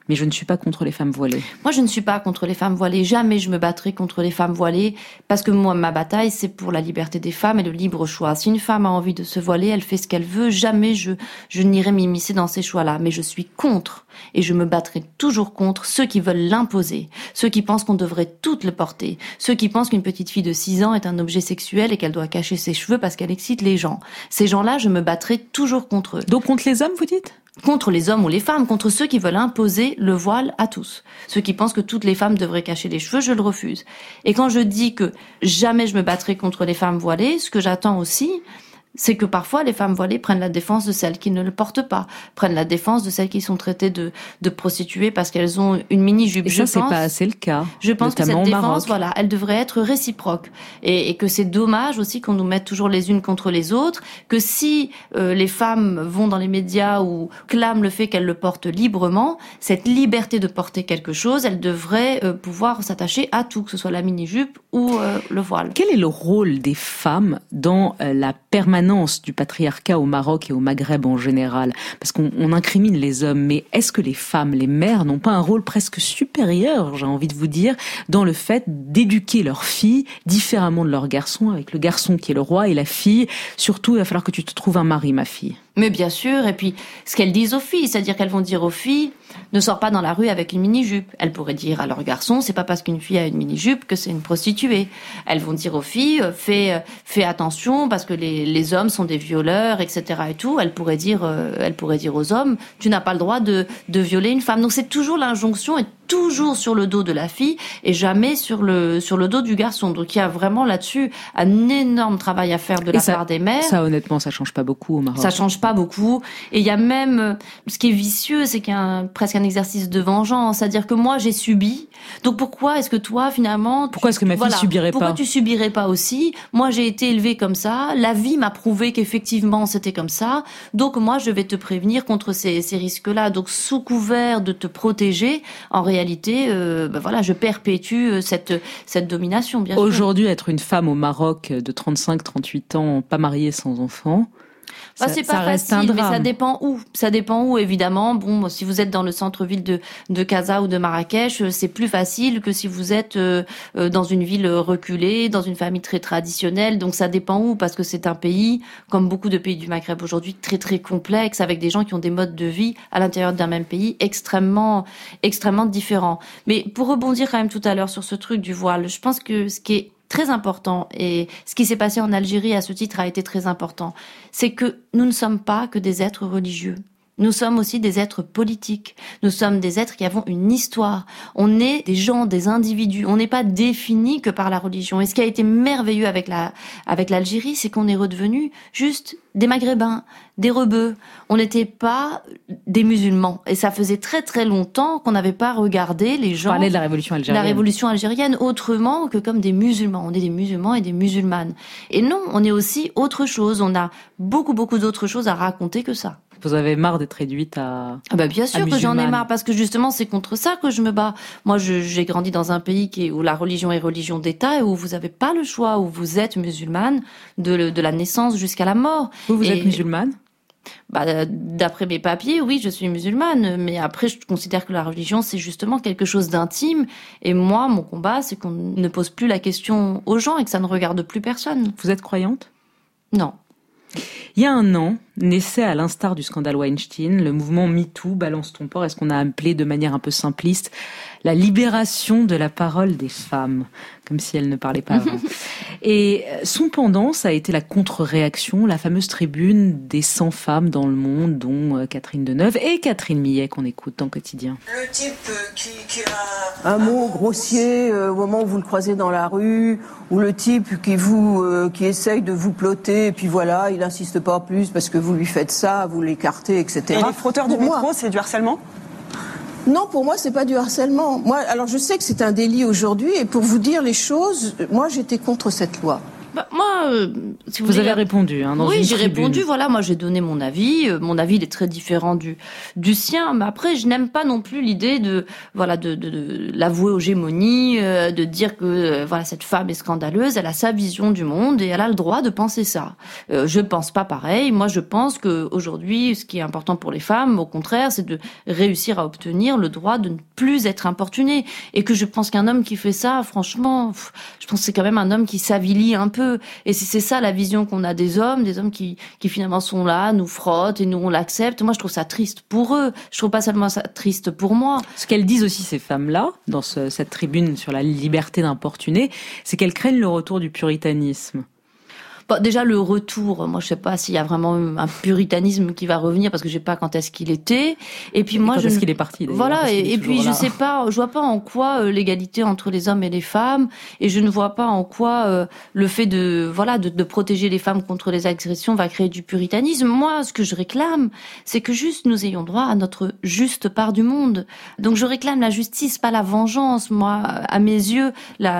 mais je ne suis pas contre les femmes voilées. Moi, je ne suis pas contre les femmes voilées. Jamais je me battrai contre les femmes voilées, parce que moi, ma bataille, c'est pour la liberté des femmes et le libre choix. Si une femme a envie de se voiler, elle fait ce qu'elle veut. Jamais je n'irai m'immiscer dans ces choix-là. Mais je suis contre, et je me battrai toujours contre ceux qui veulent l'imposer, ceux qui pensent qu'on devrait toutes le porter, ceux qui pensent qu'une petite fille de 6 ans est un objet sexuel et qu'elle doit cacher ses cheveux parce qu'elle excite les gens. Ces gens-là, je me battrai toujours contre eux. Donc contre les hommes, vous dites ? Contre les hommes ou les femmes, contre ceux qui veulent imposer le voile à tous. Ceux qui pensent que toutes les femmes devraient cacher les cheveux, je le refuse. Et quand je dis que jamais je me battrai contre les femmes voilées, ce que j'attends aussi, c'est que parfois les femmes voilées prennent la défense de celles qui ne le portent pas, prennent la défense de celles qui sont traitées de prostituées parce qu'elles ont une mini-jupe. Et ça, c'est pas assez le cas. Je pense que cette défense, voilà, elle devrait être réciproque. Et que c'est dommage aussi qu'on nous mette toujours les unes contre les autres, que si les femmes vont dans les médias ou clament le fait qu'elles le portent librement, cette liberté de porter quelque chose, elle devrait pouvoir s'attacher à tout, que ce soit la mini-jupe ou le voile. Quel est le rôle des femmes dans la permanence du patriarcat au Maroc et au Maghreb en général? Parce qu'on incrimine les hommes, mais est-ce que les femmes, les mères, n'ont pas un rôle presque supérieur, j'ai envie de vous dire, dans le fait d'éduquer leurs filles différemment de leurs garçons, avec le garçon qui est le roi et la fille, surtout il va falloir que tu te trouves un mari, ma fille. Mais bien sûr, et puis ce qu'elles disent aux filles, c'est-à-dire qu'elles vont dire aux filles, ne sors pas dans la rue avec une mini-jupe. Elles pourraient dire à leurs garçons, c'est pas parce qu'une fille a une mini-jupe que c'est une prostituée. Elles vont dire aux filles, fais attention parce que les hommes sont des violeurs, etc. et tout. Elles pourraient dire aux hommes, tu n'as pas le droit de violer une femme. Donc c'est toujours l'injonction, et toujours sur le dos de la fille et jamais sur le dos du garçon. Donc il y a vraiment là-dessus un énorme travail à faire de la part des mères. Ça, honnêtement, ça change pas beaucoup au Maroc. Ça change pas beaucoup. Et il y a même, ce qui est vicieux, c'est qu'il y a presque un exercice de vengeance. C'est-à-dire que moi, j'ai subi. Donc pourquoi est-ce que toi, finalement... Pourquoi est-ce que ma fille subirait pas ? Pourquoi tu subirais pas aussi ? Moi, j'ai été élevée comme ça. La vie m'a prouvé qu'effectivement, c'était comme ça. Donc moi, je vais te prévenir contre ces risques-là. Donc sous couvert de te protéger, en réalité, je perpétue cette domination, bien sûr. Aujourd'hui, être une femme au Maroc de 35-38 ans, pas mariée, sans enfant... c'est pas facile, mais ça dépend où. Ça dépend où, évidemment. Bon, si vous êtes dans le centre-ville de Casa ou de Marrakech, c'est plus facile que si vous êtes dans une ville reculée, dans une famille très traditionnelle. Donc ça dépend où, parce que c'est un pays, comme beaucoup de pays du Maghreb aujourd'hui, très très complexe, avec des gens qui ont des modes de vie à l'intérieur d'un même pays extrêmement différents. Mais pour rebondir quand même tout à l'heure sur ce truc du voile, je pense que ce qui est très important, et ce qui s'est passé en Algérie à ce titre a été très important, c'est que nous ne sommes pas que des êtres religieux. Nous sommes aussi des êtres politiques. Nous sommes des êtres qui avons une histoire. On est des gens, des individus. On n'est pas définis que par la religion. Et ce qui a été merveilleux avec l'Algérie, c'est qu'on est redevenu juste des Maghrébins, des rebeux. On n'était pas des musulmans. Et ça faisait très très longtemps qu'on n'avait pas regardé les gens... Parler de la révolution algérienne. La révolution algérienne autrement que comme des musulmans. On est des musulmans et des musulmanes. Et non, on est aussi autre chose. On a beaucoup d'autres choses à raconter que ça. Vous avez marre d'être réduite à... Ah bah bien sûr que j'en ai marre, parce que justement c'est contre ça que je me bats. Moi j'ai grandi dans un pays où la religion est religion d'État et où vous avez pas le choix, où vous êtes musulmane de la naissance jusqu'à la mort. Vous êtes musulmane ? D'après mes papiers, oui, je suis musulmane, mais après je considère que la religion c'est justement quelque chose d'intime, et moi mon combat c'est qu'on ne pose plus la question aux gens et que ça ne regarde plus personne. Vous êtes croyante ? Non. Il y a un an, naissait à l'instar du scandale Weinstein, le mouvement MeToo, Balance ton port, est-ce qu'on a appelé de manière un peu simpliste la libération de la parole des femmes, comme si elles ne parlaient pas avant. Et son pendant, ça a été la contre-réaction, la fameuse tribune des 100 femmes dans le monde, dont Catherine Deneuve et Catherine Millet, qu'on écoute dans Quotidien. Le type qui a un mot grossier au moment où vous le croisez dans la rue, ou le type qui essaye de vous ploter, et puis voilà, il n'insiste pas plus parce que vous lui faites ça, vous l'écartez, etc. Et les frotteurs du métro, c'est du harcèlement ? Non, pour moi, c'est pas du harcèlement. Moi, alors je sais que c'est un délit aujourd'hui, et pour vous dire les choses, moi, j'étais contre cette loi. Moi, si vous avez répondu dans oui, une j'ai tribune. répondu. Voilà, moi j'ai donné mon avis. Mon avis il est très différent du sien. Mais après, je n'aime pas non plus l'idée de l'avouer aux gémonies, de dire que voilà cette femme est scandaleuse. Elle a sa vision du monde et elle a le droit de penser ça. Je pense pas pareil. Moi, je pense que aujourd'hui, ce qui est important pour les femmes, au contraire, c'est de réussir à obtenir le droit de ne plus être importuné. Et que je pense qu'un homme qui fait ça, franchement, je pense que c'est quand même un homme qui s'avilit un peu. Et c'est ça la vision qu'on a des hommes qui finalement sont là, nous frottent et nous on l'accepte. Moi je trouve ça triste pour eux, je trouve pas seulement ça triste pour moi. Ce qu'elles disent aussi ces femmes-là, dans cette tribune sur la liberté d'importuner, c'est qu'elles craignent le retour du puritanisme. Bon, déjà le retour, moi je sais pas s'il y a vraiment un puritanisme qui va revenir parce que je sais pas quand est-ce qu'il était. Et puis moi est-ce qu'il est parti d'ailleurs, voilà et puis je sais pas, je vois pas en quoi l'égalité entre les hommes et les femmes et je ne vois pas en quoi le fait de protéger les femmes contre les agressions va créer du puritanisme. Moi ce que je réclame, c'est que juste nous ayons droit à notre juste part du monde. Donc je réclame la justice, pas la vengeance. Moi à mes yeux,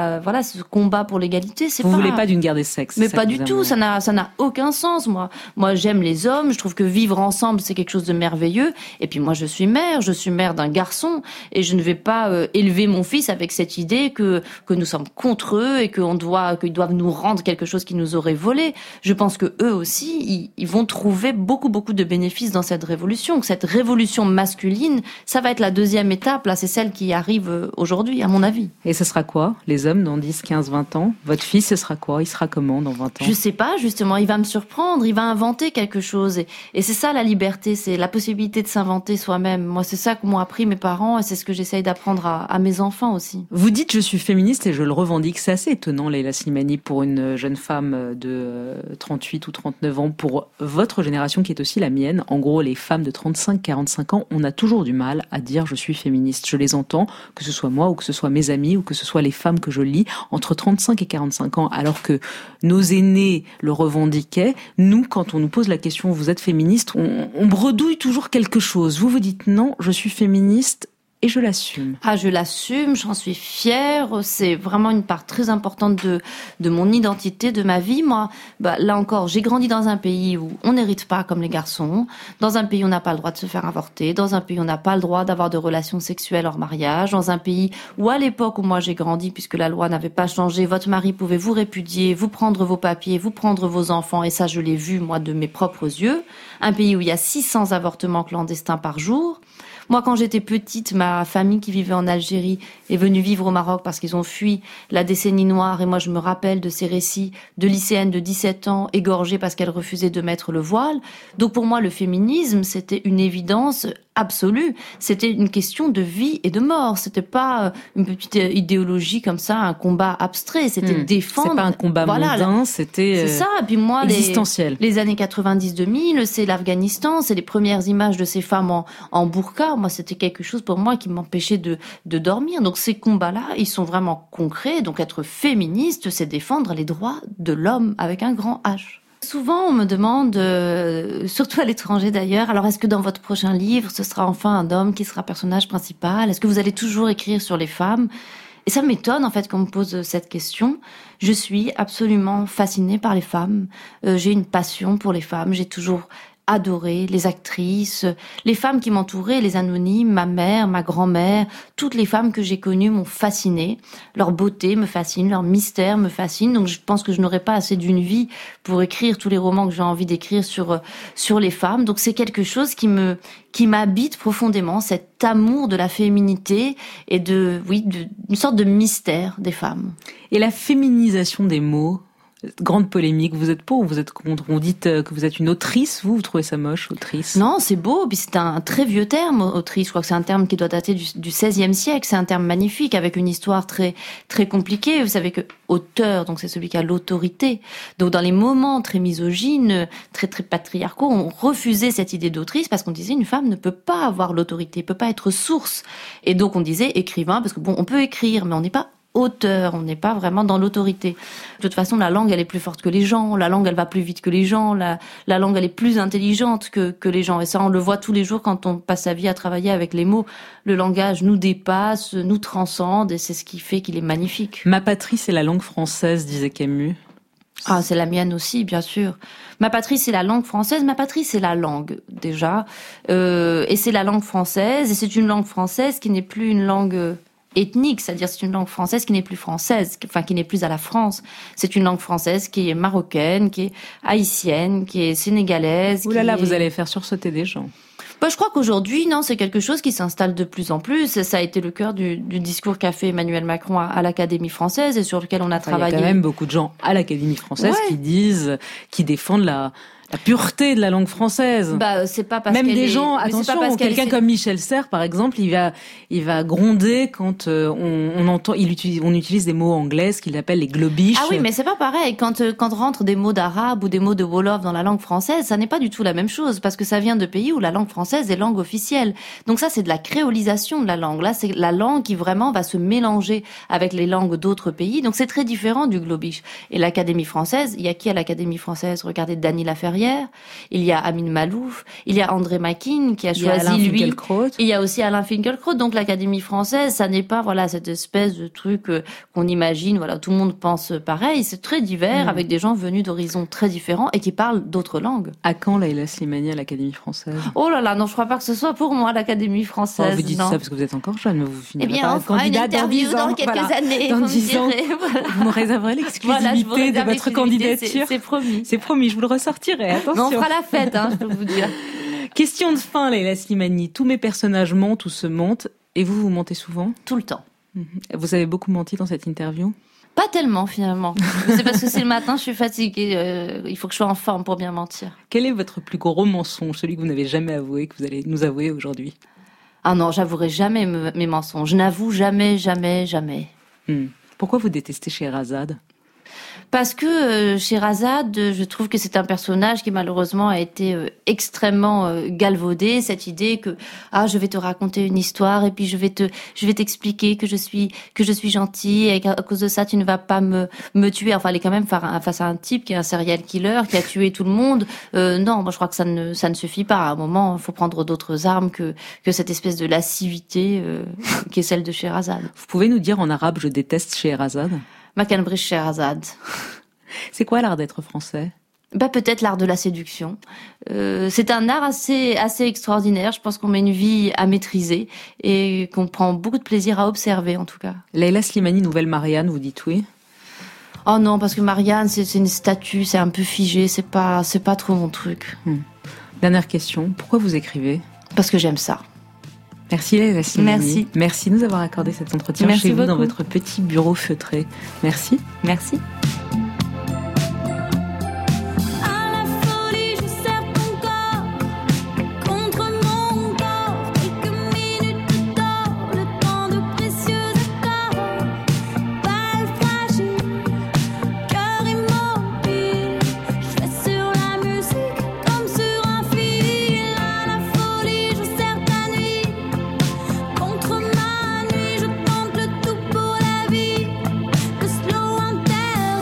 ce combat pour l'égalité, c'est Vous voulez pas d'une guerre des sexes. Mais pas du tout. Ça n'a aucun sens. Moi, j'aime les hommes. Je trouve que vivre ensemble, c'est quelque chose de merveilleux. Et puis moi, je suis mère d'un garçon, et je ne vais pas élever mon fils avec cette idée que nous sommes contre eux et qu'ils doivent nous rendre quelque chose qu'ils nous auraient volé. Je pense que eux aussi, ils vont trouver beaucoup de bénéfices dans cette révolution. Que cette révolution masculine, ça va être la deuxième étape. Là, c'est celle qui arrive aujourd'hui, à mon avis. Et ce sera quoi, les hommes dans 10, 15, 20 ans? Votre fils, ce sera quoi? Il sera comment dans 20 ans? Je sais pas, justement, il va me surprendre, il va inventer quelque chose. Et c'est ça la liberté, c'est la possibilité de s'inventer soi-même. Moi, c'est ça que m'ont appris mes parents et c'est ce que j'essaye d'apprendre à mes enfants aussi. Vous dites je suis féministe et je le revendique. C'est assez étonnant, Leïla Slimani, pour une jeune femme de 38 ou 39 ans, pour votre génération qui est aussi la mienne. En gros, les femmes de 35-45 ans, on a toujours du mal à dire je suis féministe. Je les entends, que ce soit moi ou que ce soit mes amis ou que ce soit les femmes que je lis, entre 35 et 45 ans, alors que nos aînés le revendiquaient. Nous, quand on nous pose la question, vous êtes féministe, on bredouille toujours quelque chose. Vous vous dites non, je suis féministe et je l'assume. Ah, je l'assume, j'en suis fière. C'est vraiment une part très importante de mon identité, de ma vie. Moi, là encore, j'ai grandi dans un pays où on n'hérite pas comme les garçons, dans un pays où on n'a pas le droit de se faire avorter, dans un pays où on n'a pas le droit d'avoir de relations sexuelles hors mariage, dans un pays où, à l'époque où moi j'ai grandi, puisque la loi n'avait pas changé, votre mari pouvait vous répudier, vous prendre vos papiers, vous prendre vos enfants, et ça je l'ai vu, moi, de mes propres yeux. Un pays où il y a 600 avortements clandestins par jour. Moi, quand j'étais petite, ma famille qui vivait en Algérie est venue vivre au Maroc parce qu'ils ont fui la décennie noire. Et moi, je me rappelle de ces récits de lycéennes de 17 ans égorgées parce qu'elles refusaient de mettre le voile. Donc pour moi, le féminisme, c'était une évidence absolue. C'était une question de vie et de mort. C'était pas une petite idéologie comme ça, un combat abstrait. C'était défendre. C'est pas un combat mondain, c'était c'est ça. Et puis moi, existentiel. Les années 90-2000, c'est l'Afghanistan, c'est les premières images de ces femmes en burqa. Moi, c'était quelque chose pour moi qui m'empêchait de dormir. Donc ces combats-là, ils sont vraiment concrets. Donc être féministe, c'est défendre les droits de l'homme avec un grand H. Souvent, on me demande, surtout à l'étranger d'ailleurs, alors est-ce que dans votre prochain livre, ce sera enfin un homme qui sera personnage principal? Est-ce que vous allez toujours écrire sur les femmes? Et ça m'étonne en fait qu'on me pose cette question. Je suis absolument fascinée par les femmes. J'ai une passion pour les femmes. J'ai toujours adoré les actrices, les femmes qui m'entouraient, les anonymes, ma mère, ma grand-mère, toutes les femmes que j'ai connues m'ont fascinée. Leur beauté me fascine, leur mystère me fascine. Donc je pense que je n'aurai pas assez d'une vie pour écrire tous les romans que j'ai envie d'écrire sur les femmes. Donc c'est quelque chose qui m'habite profondément, cet amour de la féminité et d'une sorte de mystère des femmes. Et la féminisation des mots, grande polémique, vous êtes pour ou vous êtes contre? On dit que vous êtes une autrice, vous trouvez ça moche, autrice? Non, c'est beau, puis c'est un très vieux terme, autrice. Je crois que c'est un terme qui doit dater du XVIe siècle. C'est un terme magnifique, avec une histoire très, très compliquée. Vous savez que auteur, donc c'est celui qui a l'autorité. Donc dans les moments très misogynes, très, très patriarcaux, on refusait cette idée d'autrice parce qu'on disait une femme ne peut pas avoir l'autorité, peut pas être source. Et donc on disait écrivain, parce que on peut écrire, mais on n'est pas auteur, on n'est pas vraiment dans l'autorité. De toute façon, la langue, elle est plus forte que les gens, la langue, elle va plus vite que les gens, la langue, elle est plus intelligente que les gens. Et ça, on le voit tous les jours quand on passe sa vie à travailler avec les mots. Le langage nous dépasse, nous transcende, et c'est ce qui fait qu'il est magnifique. Ma patrie, c'est la langue française, disait Camus. Ah, c'est la mienne aussi, bien sûr. Ma patrie, c'est la langue française. Ma patrie, c'est la langue, déjà. Et c'est la langue française. Et c'est une langue française qui n'est plus une langue ethnique. C'est-à-dire, c'est une langue française qui n'est plus française. Enfin, qui n'est plus à la France. C'est une langue française qui est marocaine, qui est haïtienne, qui est sénégalaise. Ouh là là, vous allez faire sursauter des gens. Je crois qu'aujourd'hui, non, c'est quelque chose qui s'installe de plus en plus. Ça a été le cœur du discours qu'a fait Emmanuel Macron à l'Académie française et sur lequel on a travaillé. Il y a quand même beaucoup de gens à l'Académie française qui défendent la pureté de la langue française. C'est pas parce même des gens, attention, quelqu'un comme Michel Serres, par exemple, il va gronder quand on utilise des mots anglais, ce qu'il appelle les globiches. Ah oui, mais c'est pas pareil. Quand rentrent des mots d'arabe ou des mots de wolof dans la langue française, ça n'est pas du tout la même chose, parce que ça vient de pays où la langue française est langue officielle. Donc ça, c'est de la créolisation de la langue. Là, c'est la langue qui vraiment va se mélanger avec les langues d'autres pays. Donc c'est très différent du globish. Et l'Académie française, il y a qui à l'Académie française? Regardez Dany Laferrière. Il y a Amin Malouf, il y a André Makin qui a choisi lui. Il y a aussi Alain Finkielkraut. Donc l'Académie française, ça n'est pas cette espèce de truc qu'on imagine. Tout le monde pense pareil. C'est très divers avec des gens venus d'horizons très différents et qui parlent d'autres langues. À quand Leïla Slimani à l'Académie française? Oh là là, non, je crois pas que ce soit pour moi l'Académie française. Vous dites ça parce que vous êtes encore jeune, mais vous finirez pas on fera une interview dans quelques années. Dans 10 ans, vous me réserverez l'exclusivité de votre candidature. C'est promis. C'est promis, je vous le ressortirai. Attention. Mais on fera la fête, je peux vous dire. Question de fin, Leïla Slimani. Tous mes personnages mentent ou se mentent. Et vous mentez souvent? Tout le temps. Vous avez beaucoup menti dans cette interview? Pas tellement, finalement. C'est parce que c'est le matin, je suis fatiguée. Il faut que je sois en forme pour bien mentir. Quel est votre plus gros mensonge, celui que vous n'avez jamais avoué, que vous allez nous avouer aujourd'hui? Ah non, j'avouerai jamais mes mensonges. Je n'avoue jamais, jamais, jamais. Pourquoi vous détestez Scheherazade? Parce que Scheherazade, je trouve que c'est un personnage qui malheureusement a été extrêmement galvaudé. Cette idée que je vais te raconter une histoire et puis je vais t'expliquer que je suis gentille et qu'à cause de ça tu ne vas pas me tuer. Enfin, elle est quand même face à un type qui est un serial killer qui a tué tout le monde. Non, moi je crois que ça ne suffit pas. À un moment, il faut prendre d'autres armes que cette espèce de lascivité qui est celle de Scheherazade. Vous pouvez nous dire en arabe je déteste Scheherazade? Makanbrish Scheherazade. C'est quoi l'art d'être français? Peut-être l'art de la séduction. C'est un art assez extraordinaire. Je pense qu'on met une vie à maîtriser et qu'on prend beaucoup de plaisir à observer, en tout cas. Leïla Slimani, nouvelle Marianne, vous dites oui? Oh non, parce que Marianne, c'est une statue, c'est un peu figé, c'est pas trop mon truc. Dernière question, pourquoi vous écrivez? Parce que j'aime ça. Merci Leïla Slimani. Merci. Merci de nous avoir accordé cet entretien chez vous dans votre petit bureau feutré. Merci. Merci. Contre ma nuit, je tente le tout pour la vie. Le slow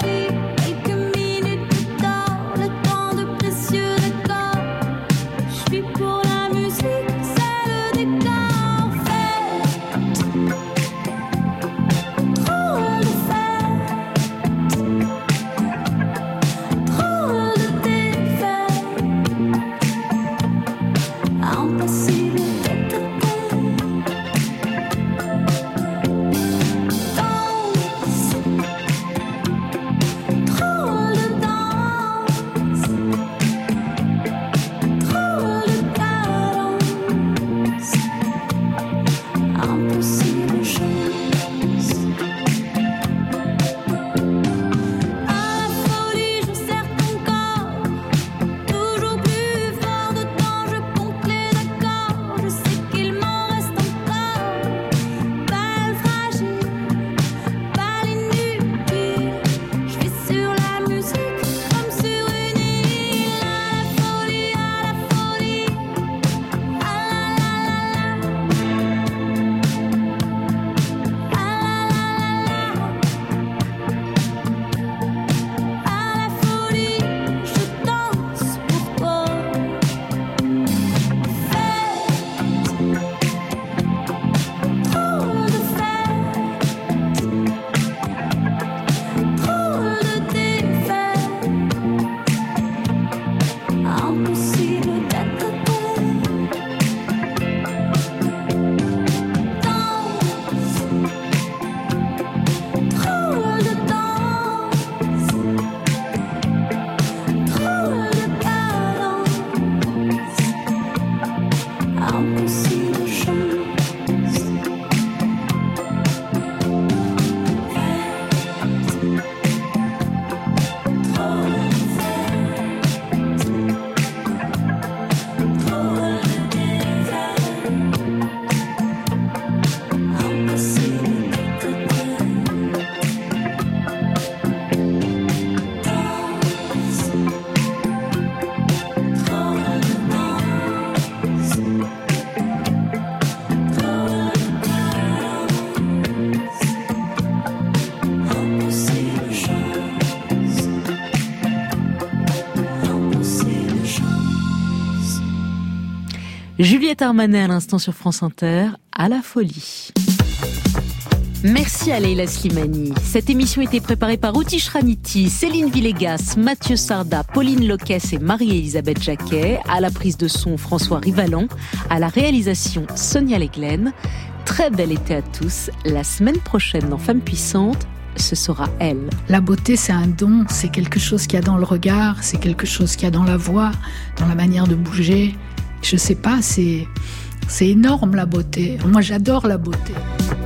Juliette Armanet à l'instant sur France Inter, à la folie. Merci à Leila Slimani. Cette émission était préparée par Outi Shraniti, Céline Villegas, Mathieu Sarda, Pauline Loques et Marie-Elisabeth Jacquet. À la prise de son, François Rivalan. À la réalisation, Sonia Leglen. Très bel été à tous. La semaine prochaine dans Femmes puissantes, ce sera elle. La beauté, c'est un don. C'est quelque chose qu'il y a dans le regard. C'est quelque chose qu'il y a dans la voix, dans la manière de bouger. Je sais pas, c'est énorme la beauté. Moi, j'adore la beauté.